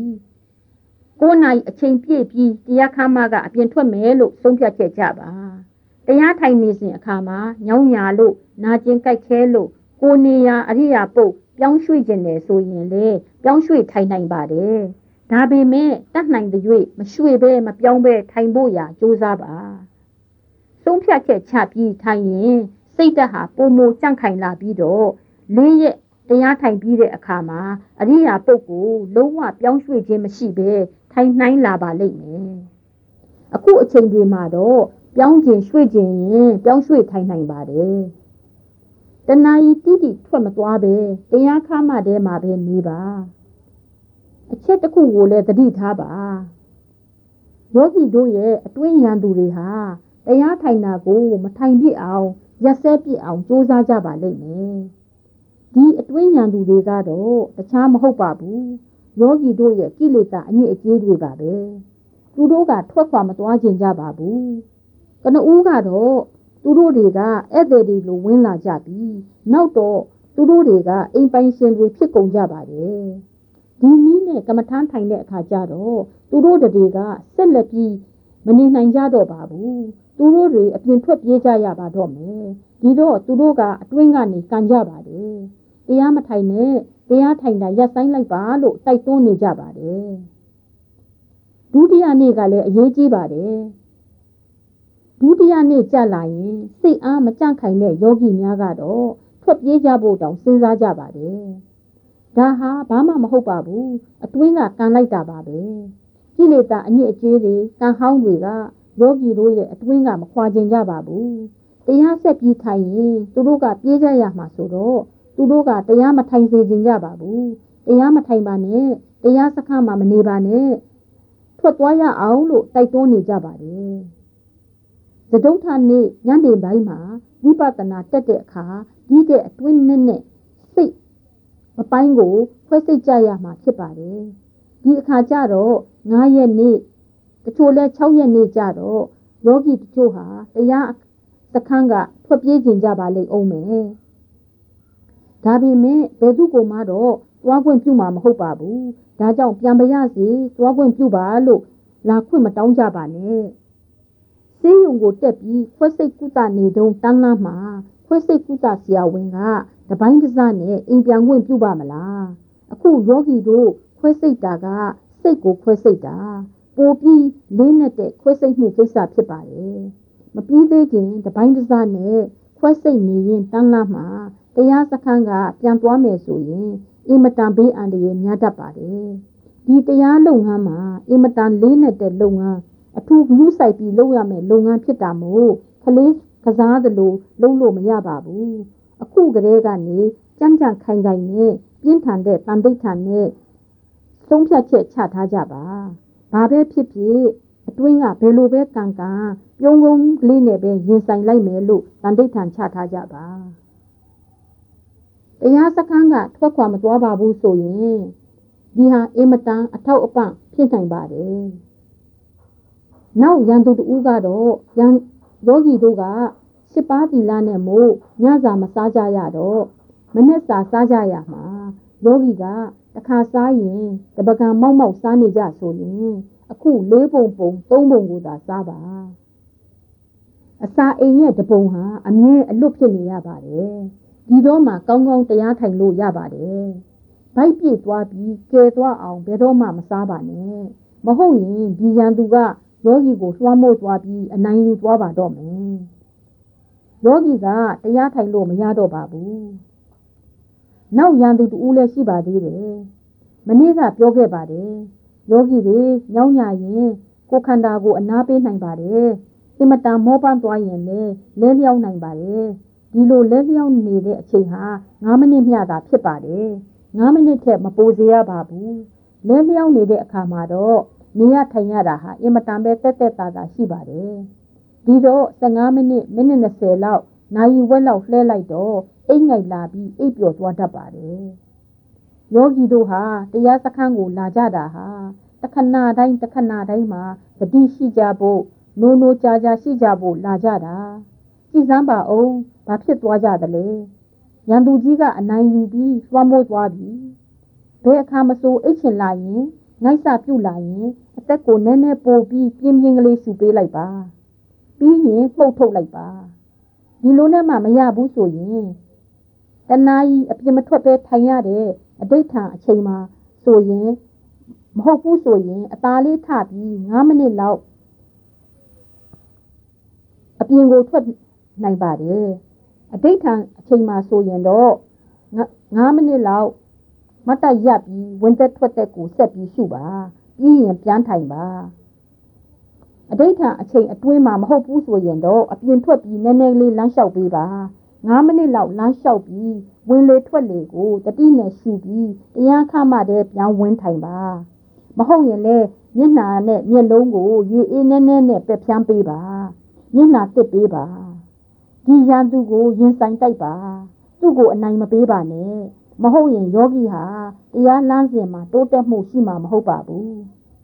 9နာရီအချိန်ပြည့်ပြီးတရားခမ်းမကအပြင်ထွက်မယ်လို့ဆုံးဖြတ်ချက်ကြပါတရားထိုင်နေစဉ်အခါမှာညောင်းညာလို့နာကျင်ကြိုက်ခဲလို့ကိုနေရအရိယာပုတ်ပြောင်းရွှေ့ခြင်းတယ်ဆိုရင်လေပြောင်းရွှေ့ထိုင်နိုင်ပါတယ်ဒါပေမဲ့တတ်နိုင်တဲ့၍မရွှေ့ဘဲမပြောင်းဘဲထိုင်ဖို့ရာကြိုးစားပါဆုံးဖြတ်ချက်ချပြီးထိုင်ရင်စိတ်ဓာတ်ဟာပုံမကြန့်ခိုင်လာပြီးတော့လေးရက်တရားထိုင်ပြီးတဲ့အခါမှာအရိယာပုတ်ကိုလုံးဝပြောင်းရွှေ့ခြင်းမရှိဘဲထိုင်နိုင်လာပါလိမ့်မယ်အခုအချိန်ဒီမှာတော့ပြောင်းခြင်းရွှေ့ခြင်းရင်ပြောင်းရွှေ့ထိုင်နိုင်ပါတယ်တဏှာကြီးတိတိထွက်မသွားပဲတရားခမ်းမထဲမှာပဲနေပါအချက်တစ်ခုကိုလည်းသတိထားပါယောဂီတို့ရဲ့အတွင်းဉာဏ်သူတွေဟာတရားထိုင်တာကိုမထိုင်ပြစ်အောင်ရက်စဲပြစ်အောင်ကြိုးစားကြပါလိမ့်မယ်ဒီအတွင်းဉာဏ်သူတွေကတော့တခြားမဟုတ်ပါဘူးယောဂီတို့ရဲ့ကိလေသာအညစ်အကြေးတွေပါပဲသူတို့ကထွက်ခွာမသွားခြင်းကြပါဘူးကနဦးကတော့သူတို့တွေကဧည့်သည်တွေလိုဝင်လာကြပြီးနောက်တော့သူတို့တွေကအိမ်ပိုင်ရှင်တွေဖြစ်ကုန်ကြပါတယ်ဒီနည်းနဲ့ကမ္မထမ်းထိုင်တဲ့အခါကျတော့သူတို့တွေကဆက်လက်ပြီးမနေနိုင်ကြတော့ပါဘူးသူတို့တွေအပြင်ထွက်ပြေးကြရပါတော့မယ်ဒီတော့သူတို့ကအတွင်းကနေကန်ကြပါတယ်တရားမထိုင်နဲ့တရားထိုင်တာရပ်ဆိုင်လိုက်ပါလို့တိုက်တွန်းနေကြပါတယ်ဒုတိယနေ့ကလည်းအရေးကြီးပါတယ်ဒုတိယနေ့ကြာလာရင်စိတ်အားမကြန့်ခိုင်တဲ့ယောဂီများကတော့ထွက်ပြေးကြဖို့တောင်စဉ်းစားကြပါတယ်ဒါဟာဘာမှမဟုတ်ပါဘူးအတွင်းကကန်လိုက်တာပါပဲကိလေသာအညစ်အကြေးတွေကံဟောင်းတွေကယောဂီတို့ရဲ့အတွင်းကမခွာကျင်ကြပါဘူးတရားဆက်ပြီးထိုင်ရင်သူတို့ကပြေးကြရမှာဆိုတော့သူတို့ကတရားမထိုင်စေခြင်းကြပါဘူးတရားမထိုင်ပါနဲ့တရားစခန်းမှာမနေပါနဲ့ထွက်သွားရအောင်လို့တိုက်တွန်းနေကြပါတယ်သဒုဋ္ဌာနေ့ညနေပိုင်းမှာဝိပဿနာတက်တဲ့အခါဒီတဲ့အတွင်းနဲ့စိတ်အပိုင်းကိုခွဲစိတ်ကြရမှာဖြစ်ပါတယ်ဒီအခါကျတော့9ရက်နေ့တချို့လဲ6ရက်နေ့ကျတော့ယောဂီတချို့ဟာတရားစခန်းကထွက်ပြေးခြင်းကြပါလိမ့်အောင်မယ်ဒါပေမဲ့ဘယ်သူကမှတော့သွားခွင့်ပြုမှာမဟုတ်ပါဘူးဒါကြောင့်ပြန်ပါရစေသွားခွင့်ပြုပါလို့လာခွင့်မတောင်းကြပါနဲ့ဆေးရုံကိုတက်ပြီးခွဲစိတ်ကုသနေတုန်းတန်းလန်းမှာခွဲစိတ်ကုသဆရာဝန်ကတပိုင်းတစနဲ့အိမ်ပြန်ခွင့်ပြုပါမလားအခုယောဂီတို့ခွဲစိတ်တာကစိတ်ကိုခွဲစိတ်တာပိုပြီးလေးနဲ့တဲ့ခွဲစိတ်မှုကိစ္စဖြစ်ပါတယ်မပြီးသေးခင်တပိုင်းတစနဲ့ခွဲစိတ်နေရင်တန်းလန်းမှာတရားစခန်းကပြန်သွားမယ်ဆိုရင်အင်မတန်ဘေးအန္တရာယ်များတတ်ပါတယ်ဒီတရားလုပ်ငန်းမှာအင်မတန်လေးနဲ့တဲ့လုပ်ငန်းအထူးဂရုစိုက်ပြီးလုပ်ရမယ်လုပ်ငန်းဖြစ်တာမို့ကလေးကစားသလိုလုပ်လို့မရပါဘူးအခုကလေးကနေကြမ်းကြမ်းခိုင်ခိုင်နဲ့ပြင်းထန်တဲ့တန်တိဋ္ဌာန်နဲ့ဆုံးဖြတ်ချက်ချထားကြပါဘာပဲဖြစ်ဖြစ်အတွင်းကဘယ်လိုပဲကံကံပြုံးကုန်းကလေးနဲ့ပဲရင်ဆိုင်လိုက်မယ်လို့တန်တိဋ္ဌာန်ချထားကြပါတရားစခန်းကထွက်ခွာမသွားပါဘူးဆိုရင်ဒီဟာအင်မတန်အထောက်အပံ့ဖြစ်နိုင်ပါတယ်နောက်ရန်သူတူကတော့ယောဂီတို့က7ပါးသီလနဲ့မို့ညစာမစားကြရတော့မနေ့စာစားကြရမှာယောဂီကတစ်ခါစားရင်တပကံမောက်မောက်စားနေကြဆိုရင်အခု4ပုံပုံ3ပုံကိုသာစားပါအစာအိမ်ရဲ့တပုံဟာအမြဲအလွတ်ဖြစ်နေရပါတယ်ဒီတော့မှကောင်းကောင်းတရားထိုင်လို့ရပါတယ်ဗိုက်ပြည့်သွားပြီးကျဲသွားအောင်ဘယ်တော့မှမစားပါနဲ့မဟုတ်ရင်ဒီရန်သူကယောဂီကိုလွှမ်းမိုးသွားပြီးအနိုင်ယူသွားပါတော့မယ်ယောဂီကတရားထိုင်လို့မရတော့ပါဘူးနောက်ရန်သူတူလည်းရှိပါသေးတယ်မနေ့ကပြောခဲ့ပါတယ်ယောဂီတွေညောင်းညာရင်ကိုယ်ခန္ဓာကိုအနာပေးနိုင်ပါတယ်အင်မတန်မောပန်းသွားရင်လည်းလဲလျောင်းနိုင်ပါတယ်ဒီလိုလဲလျောင်းနေတဲ့အချိန်ဟာ9မိနစ်မျှသာဖြစ်ပါတယ်9မိနစ်ထက်မပိုစေရပါဘူးလဲလျောင်းနေတဲ့အခါမှာတော့နေရထိုင်ရတာဟာအင်မတန်ပဲတက်တက်တာတာရှိပါတယ်ဒီတော့15မိနစ်20လောက်နိုင်ဝက်လောက်လှဲလိုက်တော့အိတ်ငိုက်လာပြီးအိပ်ပျော်သွားတတ်ပါတယ်ယောဂီတို့ဟာတရားစခန်းကိုလာကြတာဟာတခဏတိုင်းမှာသတိရှိကြဖို့နိုးကြာရှိကြဖို့လာကြတာကြည်စမ်းပါအောင်ဘာဖြစ်သွားကြသလဲရန်သူကြီးကအနိုင်ယူပြီးလွှမ်းမိုးသွားပြီဘယ်အခါမဆိုအိတ်ချင်လာရင်ငိုက်စာပြုတ်လာရင်အသက်ကိုနည်းနည်းပိုပြီးပြင်းပြင်းကလေးရှူပေးလိုက်ပါပြီးရင်ပုတ်ထုတ်လိုက်ပါဒီလိုနဲ့မှမရဘူးဆိုရင်တနာကြီးအပြင်မထွက်ပဲထိုင်ရတဲ့အဋိဋ္ဌာန်အချိန်မှာဆိုရင်မဟုတ်ဘူးဆိုရင်အသားလေးထပြီး9မိနစ်လောက်အပြင်ကိုထွက်နိုင်ပါတယ်အဋိဋ္ဌာန်အချိန်မှာဆိုရင်တော့9မိနစ်လောက်မတ်တက်ရပ်ပြီးဝင်သက်ထွက်သက်ကိုဆက်ပြီးရှုပါပြီးရင်ပြန်ထိုင်ပါအဋိဋ္ဌာန်အချိန်အတွင်းမှာမဟုတ်ဘူးဆိုရင်တော့အပြင်ထွက်ပြီးနည်းနည်းလေးလမ်းလျှောက်ပေးပါ9မိနစ်လောက်လမ်းလျှောက်ပြီးဝင်လေထွက်လေကိုတတိနဲ့ရှုပြီးတရားခမှတဲ့ပြန်ဝင်ထိုင်ပါမဟုတ်ရင်လည်းမျက်နှာနဲ့မျက်လုံးကိုရေအေးနည်းနည်းနဲ့ပက်ဖြန်းပေးပါမျက်နှာတစ်ပေးပါဒီရန်သူကိုရင်ဆိုင်တိုက်ပါသူ့ကိုအနိုင်မပေးပါနဲ့မဟုတ်ရင်ယောဂီဟာတရားလမ်းစဉ်မှာတိုးတက်မှုရှိမှာမဟုတ်ပါဘူး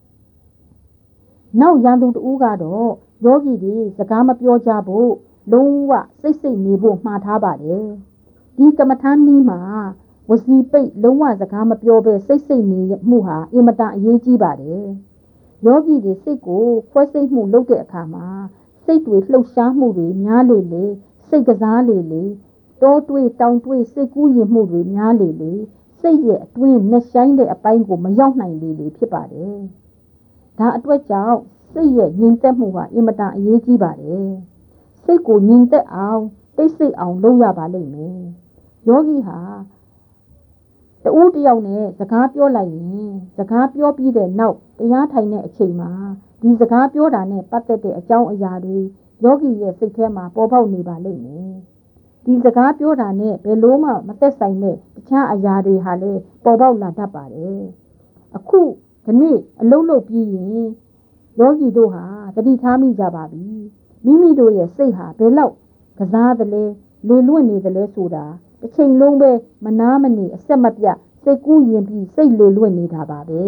နောက်ရန်သူတူကတော့ယောဂီတွေစကားမပြောကြဖို့လုံးဝစိတ်နေဖို့မှားထားပါတယ်ဒီကမ္မထာနည်းမှာဝစီပိတ်လုံးဝစကားမပြောဘဲစိတ်နေမှုဟာအင်မတန်အရေးကြီးပါတယ်ယောဂီတွေစိတ်ကိုခွဲစိတ်မှုလုပ်တဲ့အခါမှာစိတ်တွေလှုပ်ရှားမှုတွေများလေစိတ်ကစားလေတောတွေးတောင်တွေးစိတ်ကူးရင်မှုတွေများလေစိတ်ရဲ့အတွင်းနဲ့ဆိုင်တဲ့အပိုင်းကိုမရောက်နိုင်လေဖြစ်ပါတယ်ဒါအတွက်ကြောင့်စိတ်ရဲ့ငြိမ်သက်မှုဟာအင်မတန်အရေးကြီးပါတယ်စိတ်ကိုငြိမ်သက်အောင်တိတ်ဆိတ်အောင်လုပ်ရပါလိမ့်မယ်ယောဂီဟာတူတယောက်နဲ့စကားပြောလိုက်ရင်စကားပြောပြီးတဲ့နောက်တရားထိုင်တဲ့အချိန်မှာဒီစကားပြောတာနဲ့ပတ်သက်တဲ့အကြောင်းအရာတွေယောဂီရဲ့စိတ်ထဲမှာပေါ်ပေါက်နေပါလိမ့်မယ်ဒီစကားပြောတာနဲ့ဘယ်လိုမှမသက်ဆိုင်တဲ့တခြားအရာတွေဟာလည်းပေါ်ပေါက်လာတတ်ပါတယ်အခုဒီနေ့အလုံးလုံးပြီးရင်ယောဂီတို့ဟာတတိထားမိကြပါပြီမိမိတို့ရဲ့စိတ်ဟာဘယ်လောက်ကစားသလဲလေလွင့်နေသလဲဆိုတာတစ်ချိန်လုံးပဲမနာမနေအဆက်မပြတ်စိတ်ကူးရင်ပြီးစိတ်လေလွင့်နေတာပါပဲ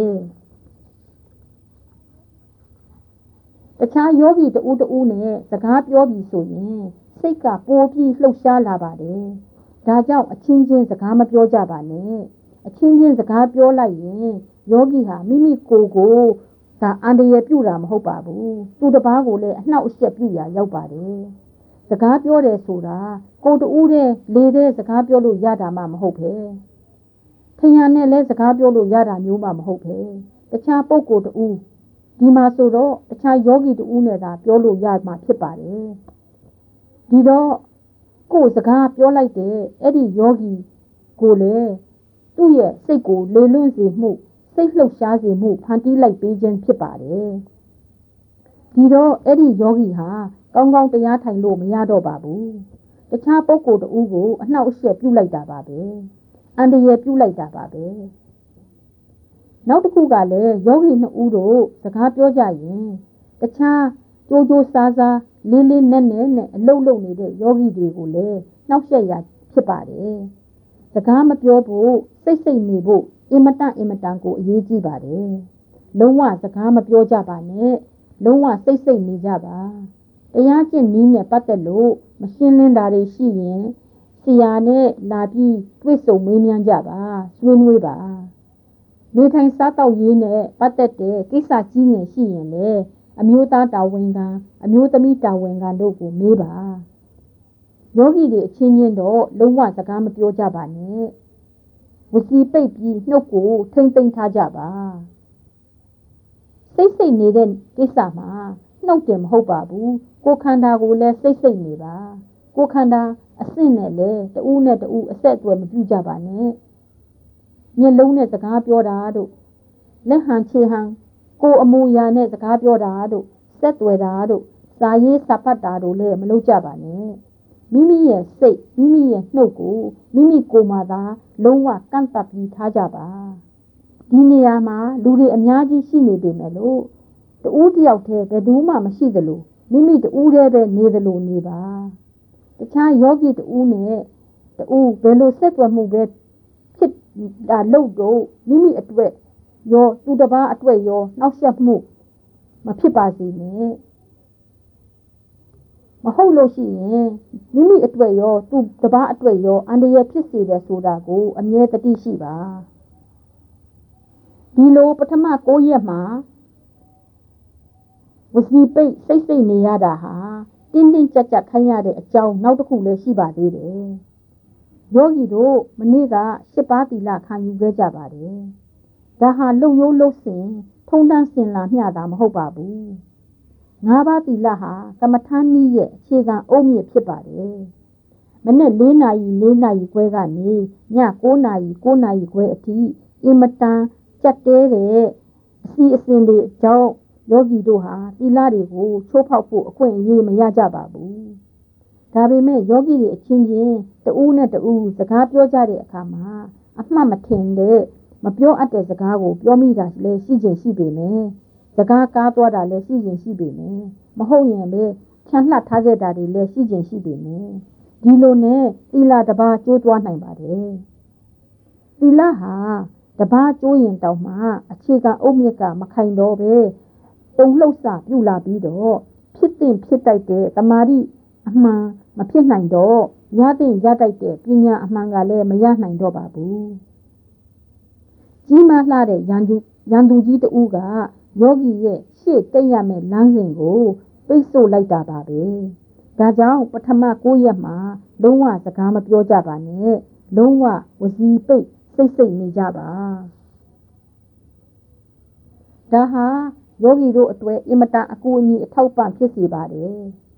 တခြားယောဂီတူနဲ့စကားပြောပြီးဆိုရင်စိတ်ကပိုပြီးလှုပ်ရှားလာပါတယ်ဒါကြောင့်အချင်းချင်းစကားမပြောကြပါနဲ့အချင်းချင်းစကားပြောလိုက်ရင်ယောဂီဟာမိမိကိုယ်ကိုဒါအန္တရာယ်ပြုတာမဟုတ်ပါဘူးသူတစ်ပါးကိုလည်းအနှောက်အယှက်ပြုရာရောက်ပါတယ်စကားပြောတယ်ဆိုတာကိုယ်တူတဲ့လေတဲ့စကားပြောလို့ရတာမှမဟုတ်ပဲထင်ရနဲ့လည်းစကားပြောလို့ရတာမျိုးမှမဟုတ်ပဲတခြားပုဂ္ဂိုလ်တူဒီမှာဆိုတော့တခြားယောဂီတူနဲ့သာပြောလို့ရမှာဖြစ်ပါတယ်ဒီတော့ကိုယ်စကားပြောလိုက်တဲ့အဲ့ဒီယောဂီကိုလည်းသူ့ရဲ့စိတ်ကိုလေလွင့်စေမှုစိတ်လှုပ်ရှားစေမှုဖန်တီးလိုက်ပေးခြင်းဖြစ်ပါတယ်ဒီတော့အဲ့ဒီယောဂီဟာကောင်းကောင်းတရားထိုင်လို့မရတော့ပါဘူးတခြားပုဂ္ဂိုလ်တူကိုအနှောက်အယှက်ပြုလိုက်တာပါပဲအန္တရာယ်ပြုလိုက်တာပါပဲနောက်တစ်ခုကလည်းယောဂီနှစ်ဦးတို့စကားပြောကြရင်တခြားကြိုးကြိုးစားစားလေးလေးနက်နက်နဲ့အလုတ်လုတ်နေတဲ့ယောဂီတွေကိုလည်းနှောက်ယှက်ရဖြစ်ပါတယ်စကားမပြောဖို့စိတ်နေဖို့အင်မတန်ကိုအရေးကြီးပါတယ်လုံးဝစကားမပြောကြပါနဲ့လုံးဝစိတ်နေကြပါတရားကျင့်နည်းနဲ့ပတ်သက်လို့မရှင်းလင်းတာတွေရှိရင်ဆရာနဲ့လာပြီးတွေ့ဆုံမေးမြန်းကြပါဆွေးနွေးပါနေထိုင်စားတော့ရေးနဲ့ပတ်သက်တဲ့ကိစ္စကြီးငယ်ရှိရင်လေအမျိုးသားတာဝန်ခံအမျိုးသမီးတာဝန်ခံတို့ကိုမေးပါယောဂီတွေအချင်းချင်းတော့လုံးဝစကားမပြောကြပါနဲ့ဝစီပိတ်ပြီးနှုတ်ကိုထိမ့်သိမ့်ထားကြပါစိတ်နေတဲ့ကိစ္စမှာနှုတ်တယ်မဟုတ်ပါဘူးကိုယ်ခန္ဓာကိုလည်းစိတ်နေပါကိုယ်ခန္ဓာအဆင့်နဲ့လေတူးနဲ့တူးအဆက်အသွယ်မပြုကြပါနဲ့မျက်လုံးနဲ့စကားပြောတာတို့လက်ဟန်ခြေဟန်ကိုယ်အမူအရာနဲ့စကားပြောတာတို့ဆက်သွယ်တာတို့စာရေးစာဖတ်တာတို့လည်းမလုပ်ကြပါနဲ့မိမိရဲ့စိတ်မိမိရဲ့နှုတ်ကိုမိမိကိုယ်မှသာလုံးဝကန့်သတ်ပြီးထားကြပါဒီနေရာမှာလူတွေအများကြီးရှိနေပေမဲ့လို့တူးတယောက်တည်းဘယ်သူမှမရှိသလိုမိမိတူးတည်းပဲနေသလိုနေပါတခြားယောဂီတူးနဲ့တူးဘယ်လိုဆက်သွယ်မှုပဲဖြစ်တာလို့တော့မိမိအတွက်ရောသူတစ်ပါးအတွက်ရောနှောက်ယှက်မှုမဖြစ်ပါစေနဲ့မဟုတ်လို့ရှိရင်မိမိအတွက်ရောသူတစ်ပါးအတွက်ရောအန္တရာယ်ဖြစ်စေတယ်ဆိုတာကိုအမြဲတတိရှိပါဒီလိုပထမ9ရက်မှာဝစီပိတ်စိတ်နေရတာဟာတင်းကြပ်ခိုင်းရတဲ့အကြောင်းနောက်တစ်ခုလည်းရှိပါသေးတယ်ယောဂီတို့မနေ့က10ပါးသီလခံယူခဲ့ကြပါတယ်ဒါဟာလုံရိုးလုံစင်ထုံတန်းစင်လာမျှတာမဟုတ်ပါဘူး9ပါးသီလဟာကမ္မထာနည်းရဲ့အခြေခံအုတ်မြစ်ဖြစ်ပါတယ်မနေ့4နာရီခွဲကနေည9နာရီခွဲအထိအင်မတန်ကြက်တဲတဲ့အစီအစဉ်တွေအကြောင်းယောဂီတို့ဟာသီလတွေကိုချိုးဖောက်ဖို့အခွင့်အရေးမရကြပါဘူးဒါပေမဲ့ယောဂီတွေအချင်းချင်းတူးနဲ့တူးစကားပြောကြတဲ့အခါမှာအမှတ်မထင်တဲ့မပြောအပ်တဲ့စကားကိုပြောမိတာလည်းရှိခြင်းရှိပေမယ်စကားကားသွားတာလည်းရှိခြင်းရှိပေမယ်မဟုတ်ရင်ပဲချမ်းလှထားခဲ့တာတွေလည်းရှိခြင်းရှိပေမယ်ဒီလိုနဲ့သီလတစ်ပါးကျိုးသွားနိုင်ပါတယ်သီလဟာတစ်ပါးကျိုးရင်တောင်မှအခြေခံအုတ်မြစ်ကမခိုင်တော့ပဲတုံလှုပ်စာပြုလာပြီးတော့ဖြစ်တဲ့ဖြစ်တိုက်တဲ့တမာတိအမှန်မဖြစ်နိုင်တော့ရတဲ့ရတိုက်တဲ့ပညာအမှန်ကလည်းမရနိုင်တော့ပါဘူးကြီးမားလှတဲ့ရန်သူကြီးတူကယောဂီရဲ့ရှေ့တက်ရမယ့်လမ်းစဉ်ကိုပိတ်ဆို့လိုက်တာပါပဲဒါကြောင့်ပထမ9ရက်မှာလုံးဝစကားမပြောကြပါနဲ့လုံးဝဝစီပိတ်စိတ်နေကြပါဒါဟာယောဂီတို့အတွက်အင်မတန်အကူအညီအထောက်ပံ့ဖြစ်စေပါတယ်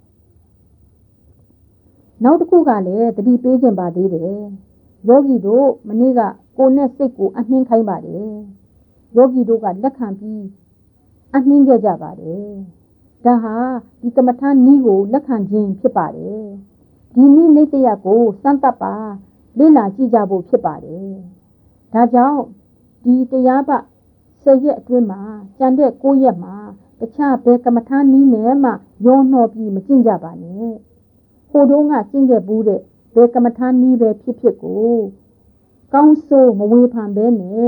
နောက်တစ်ခုကလည်းတတိပေးခြင်းပါသေးတယ်ယောဂီတို့မနေ့ကကိုယ်နဲ့စိတ်ကိုအနှင်းခိုင်းပါတယ်ယောဂီတို့ကလက်ခံပြီးအနှင်းခဲ့ကြပါတယ်ဒါဟာဒီကမ္မထာနည်းကိုလက်ခံခြင်းဖြစ်ပါတယ်ဒီနည်းနိတ္တယကိုစမ်းသပ်ပါလေ့လာကြည့်ကြဖို့ဖြစ်ပါတယ်ဒါကြောင့်ဒီတရားပ10ရက်အတွင်းမှာကျန်တဲ့9ရက်မှာတခြားဘယ်ကမ္မထာနည်းနဲ့မှရောနှောပြီးမကျင့်ကြပါနဲ့ဟိုတုန်းကကျင့်ခဲ့ဘူးတဲ့ဘယ်ကမ္မထာနည်းပဲဖြစ်ကိုကောင်းဆိုးမဝေဖန်ဘဲနဲ့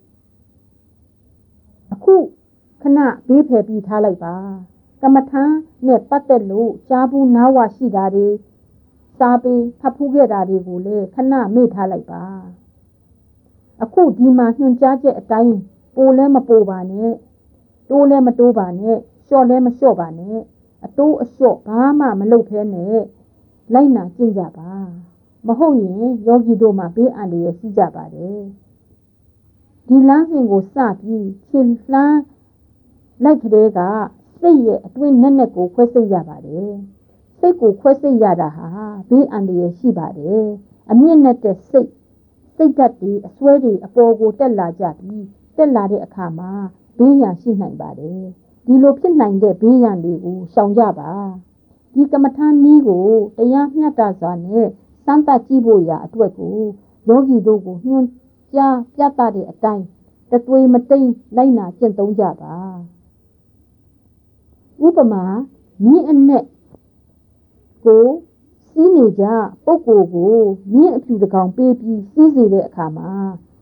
အခုခဏဘေးဖယ်ပြီးထားလိုက်ပါကမ္မထာနဲ့ပတ်သက်လို့ကြားဘူးနားဝရှိတာတွေစာပေဖတ်ဖူးခဲ့တာတွေကိုလည်းခဏမေ့ထားလိုက်ပါအခုဒီမှာညွှန်ကြားချက်အတိုင်းပိုလည်းမပိုပါနဲ့တိုးလည်းမတိုးပါနဲ့လျှော့လည်းမလျှော့ပါနဲ့အတိုးအလျှော့ဘာမှမလုပ်ဖဲနဲ့လိုက်နာကျင့်ကြပါမဟုတ်ရင်ယောဂီတို့မှာဘေးအန္တရာယ်ရှိကြပါတယ်ဒီလမ်းစဉ်ကိုစပြီးခြေလှမ်းလိုက်ကလေးကစိတ်ရဲ့အတွင်းနဲ့ကိုခွဲစိတ်ရပါတယ်စိတ်ကိုခွဲစိတ်ရတာဟာဘေးအန္တရာယ်ရှိပါတယ်အမြင့်နဲ့တဲ့စိတ်ဓာတ်တွေအစွဲတွေအပေါ်ကိုတက်လာကြပြီးတက်လာတဲ့အခါမှာဘေးရန်ရှိနိုင်ပါတယ်ဒီလိုဖြစ်နိုင်တဲ့ဘေးရန်တွေကိုရှောင်ကြပါဒီကမ္မထာနည်းကိုတရားမျှတစွာနဲ့စမ်းသပ်ကြည့်ဖို့ရာအတွက်ကိုယောဂီတို့ကိုညွှန်ကြားပြသတဲ့အတိုင်းတသွေးမတိမ်လိုက်နာကျင့်သုံးကြပါဥပမာမြင့်အနက်ကိုစီးနေကြပုဂ္ဂိုလ်ကိုမြင့်အဖြူတကောင်ပေးပြီးစီးစေတဲ့အခါမှာ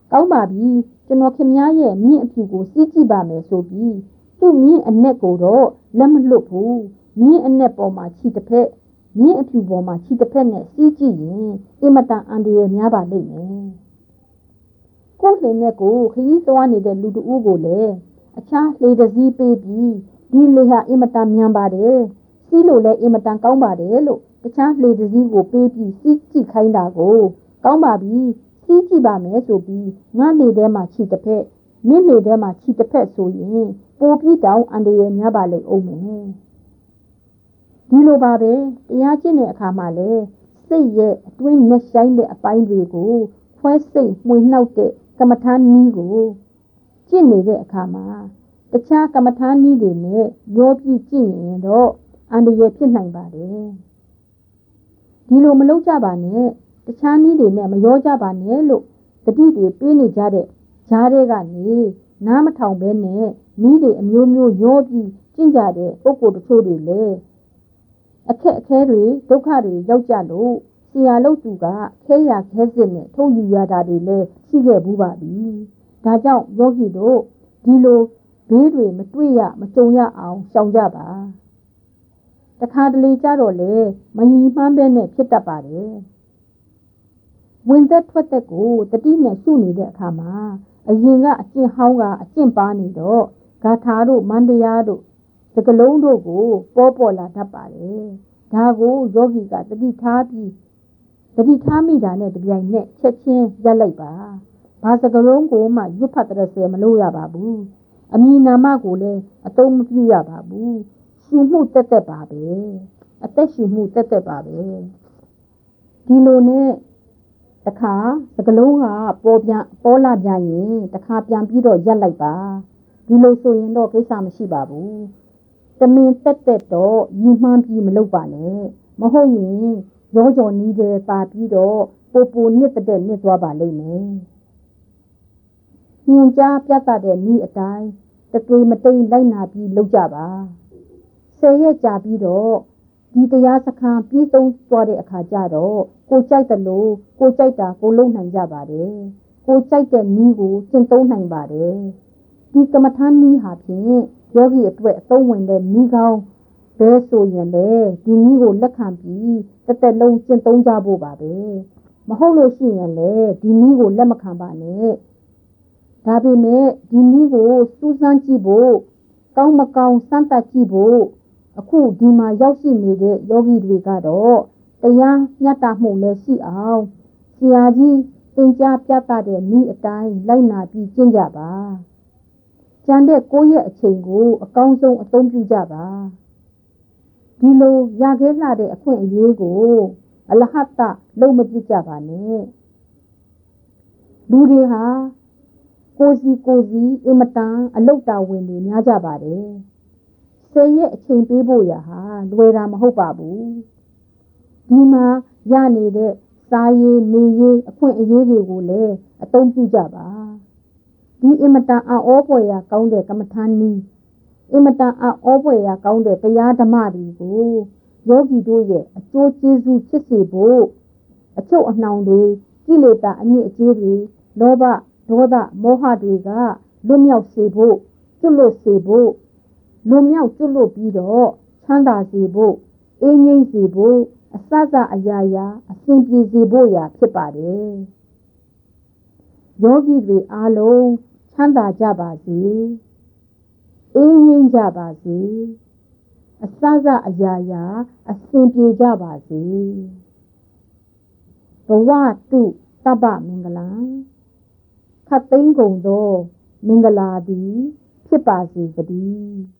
ကောင်းပါပြီကျွန်တော်ခင်များရဲ့မြင့်အဖြူကိုစီးကြည့်ပါမယ်ဆိုပြီးသူ့မြင့်အနက်ကိုတော့လက်မလွတ်ဘူးမြင့်အနက်ပေါ်မှာခြိတစ်ဖက်မြင့်အဖြူပေါ်မှာခြိတစ်ဖက်နဲ့စီးကြည့်ရင်အင်မတန်အန္တရာယ်များပါလိမ့်မယ်ကိုယ်လှင်နဲ့ကိုခရီးသွားနေတဲ့လူတဦးကိုလည်းအခြားလှေတစ်စီးပေးပြီးဒီလေဟာအင်မတန်မြန်ပါတယ်စီးလို့လည်းအင်မတန်ကောင်းပါတယ်လို့တခြားလှေတစ်စီးကိုပေးပြီးစီးကြည့်ခိုင်းတာကိုကောင်းပါပြီစီးကြည့်ပါမယ်ဆိုပြီးငါ့လေထဲမှာခြိတစ်ဖက်မြင့်လေထဲမှာခြိတစ်ဖက်ဆိုရင်ပိုပြီးတောင်အန္တရာယ်များပါလိမ့်အောင်မယ်ဒီလိုပါပဲတရားကျင့်တဲ့အခါမှာလဲစိတ်ရဲ့အတွင်းနဲ့ဆိုင်တဲ့အပိုင်းတွေကိုခွဲစိတ်မှွေနှောက်တဲ့ကမ္မထာနည်းကိုကျင့်နေတဲ့အခါမှာတခြားကမ္မထာနည်းတွေနဲ့ရောပြီးကျင့်ရင်တော့အန္တရာယ်ဖြစ်နိုင်ပါတယ်ဒီလိုမလုပ်ကြပါနဲ့တခြားနည်းတွေနဲ့မရောကြပါနဲ့လို့တတိတွေပေးနေကြတဲ့ဂျားတွေကနေနားမထောင်ဘဲနဲ့နည်းတွေအမျိုးမျိုးရောပြီးကျင့်ကြတဲ့ပုဂ္ဂိုလ်တချို့တွေလည်းအခက်အခဲတွေဒုက္ခတွေရောက်ကြလို့ဆရာလုပ်သူကခဲရခဲစစ်နဲ့ထုတ်ယူရတာတွေလည်းရှိခဲ့ဘူးပါပြီဒါကြောင့်ယောဂီတို့ဒီလိုဘေးတွေမတွေ့ရမကြုံရအောင်ရှောင်ကြပါတခါတလေကြတော့လေမယီမှန်းပဲနဲ့ဖြစ်တတ်ပါတယ်ဝင်သက်ထွက်သက်ကိုတတိနဲ့ရှုနေတဲ့အခါမှာအရင်ကအကျင့်ဟောင်းကအကျင့်ပါနေတော့ဂါထာတို့မန္တရားတို့စကလုံးတို့ကိုပေါ်လာတတ်ပါတယ်ဒါကိုယောဂီကတတိထားပြီးတတိထားမိတာနဲ့တပြိုင်နက်ချက်ချင်းရပ်လိုက်ပါဘာစကလုံးကိုမှရွတ်ဖတ်တဲ့ဆယ်မလို့ရပါဘူးအမည်နာမကိုလည်းအသုံးမပြုရပါဘူးရှုမှုတက်တက်ပါပဲအသက်ရှုမှုတက်တက်ပါပဲဒီလိုနဲ့တခါစကလုံးကပေါ်လာပြန်ရင်တခါပြန်ပြီးတော့ရပ်လိုက်ပါဒီလိုဆိုရင်တော့ကိစ္စမရှိပါဘူးတမင်တက်တက်တော့ယူမှန်းပြီးမလုပ်ပါနဲ့မဟုတ်ရင်ရောကြော်နီးတယ်ပါပြီးတော့ပိုနစ်တဲ့နစ်သွားပါလိမ့်မယ်ညွန်ကြားပြတ်တဲ့ဤအတိုင်းတသွေးမတိမ်လိုက်နာပြီးလုပ်ကြပါ10ရက်ကြာပြီးတော့ဒီတရားစခန်းပြီးဆုံးသွားတဲ့အခါကျတော့ကိုကြိုက်တယ်လို့ကိုကြိုက်တာကိုလုပ်နိုင်ကြပါတယ်ကိုကြိုက်တဲ့နည်းကိုကျင့်သုံးနိုင်ပါတယ်ဒီကမ္မထာနည်းဟာဖြင့်ယောဂီအတွက်အသုံးဝင်တဲ့နည်းကောင်းဘဲဆိုရင်လေဒီနည်းကိုလက်ခံပြီးတစ်သက်လုံးကျင့်သုံးကြဖို့ပါပဲမဟုတ်လို့ရှိရင်လေဒီနည်းကိုလက်မခံပါနဲ့ဒါပေမဲ့ဒီနည်းကိုစူးစမ်းကြည့်ဖို့ကောင်းမကောင်းစမ်းသပ်ကြည့်ဖို့အခုဒီမှာရောက်ရှိနေတဲ့ယောဂီတွေကတော့တရားမျှတမှုလည်းရှိအောင်ဆရာကြီးသင်ကြားပြသတဲ့နည်းအတိုင်းလိုက်နာပြီးကျင့်ကြပါကျန်တဲ့ကိုယ့်ရဲ့အချိန်ကိုအကောင်းဆုံးအသုံးပြုကြပါဒီလိုရခဲ့လှတဲ့အခွင့်အရေးကိုအလဟတလုံးမပြစ်ကြပါနဲ့လူတွေဟာကိုစီအင်မတန်အလုတ်တာဝင်နေများကြပါတယ်10ရက်အချိန်ပေးဖို့ရဟာလွယ်တာမဟုတ်ပါဘူးဒီမှာရနေတဲ့စားရေးနေရေးအခွင့်အရေးတွေကိုလည်းအသုံးပြုကြပါဒီအင်မတန်အောပွေရာကောင်းတဲ့ကမ္မထာနည်းအင်မတန်အောပွေရာကောင်းတဲ့တရားဓမ္မတွေကိုယောဂီတို့ရဲ့အကျိုးကျေးဇူးဖြစ်စေဖို့အချုပ်အနှောင်တွေကိလေသာအညစ်အကြေးတွေလောဘဒေါသမောဟတွေကလွတ်မြောက်စေဖို့ကျွတ်လွတ်စေဖို့လွတ်မြောက်ကျွတ်လွတ်ပြီးတော့ချမ်းသာစေဖို့အေးငြိမ်းစေဖို့အစစအရာရာအစဉ်ပြေစေဖို့ရာဖြစ်ပါတယ်ယောဂီတွေအားလုံးချမ်းသာကြပါစေအေးငြိမ်းကြပါစေအစစအရာရာအစဉ်ပြေကြပါစေဘဝတုသဗ္ဗမင်္ဂလံခတ်သိမ်းကုန်သောမင်္ဂလာသည်ဖြစ်ပါစေတည်း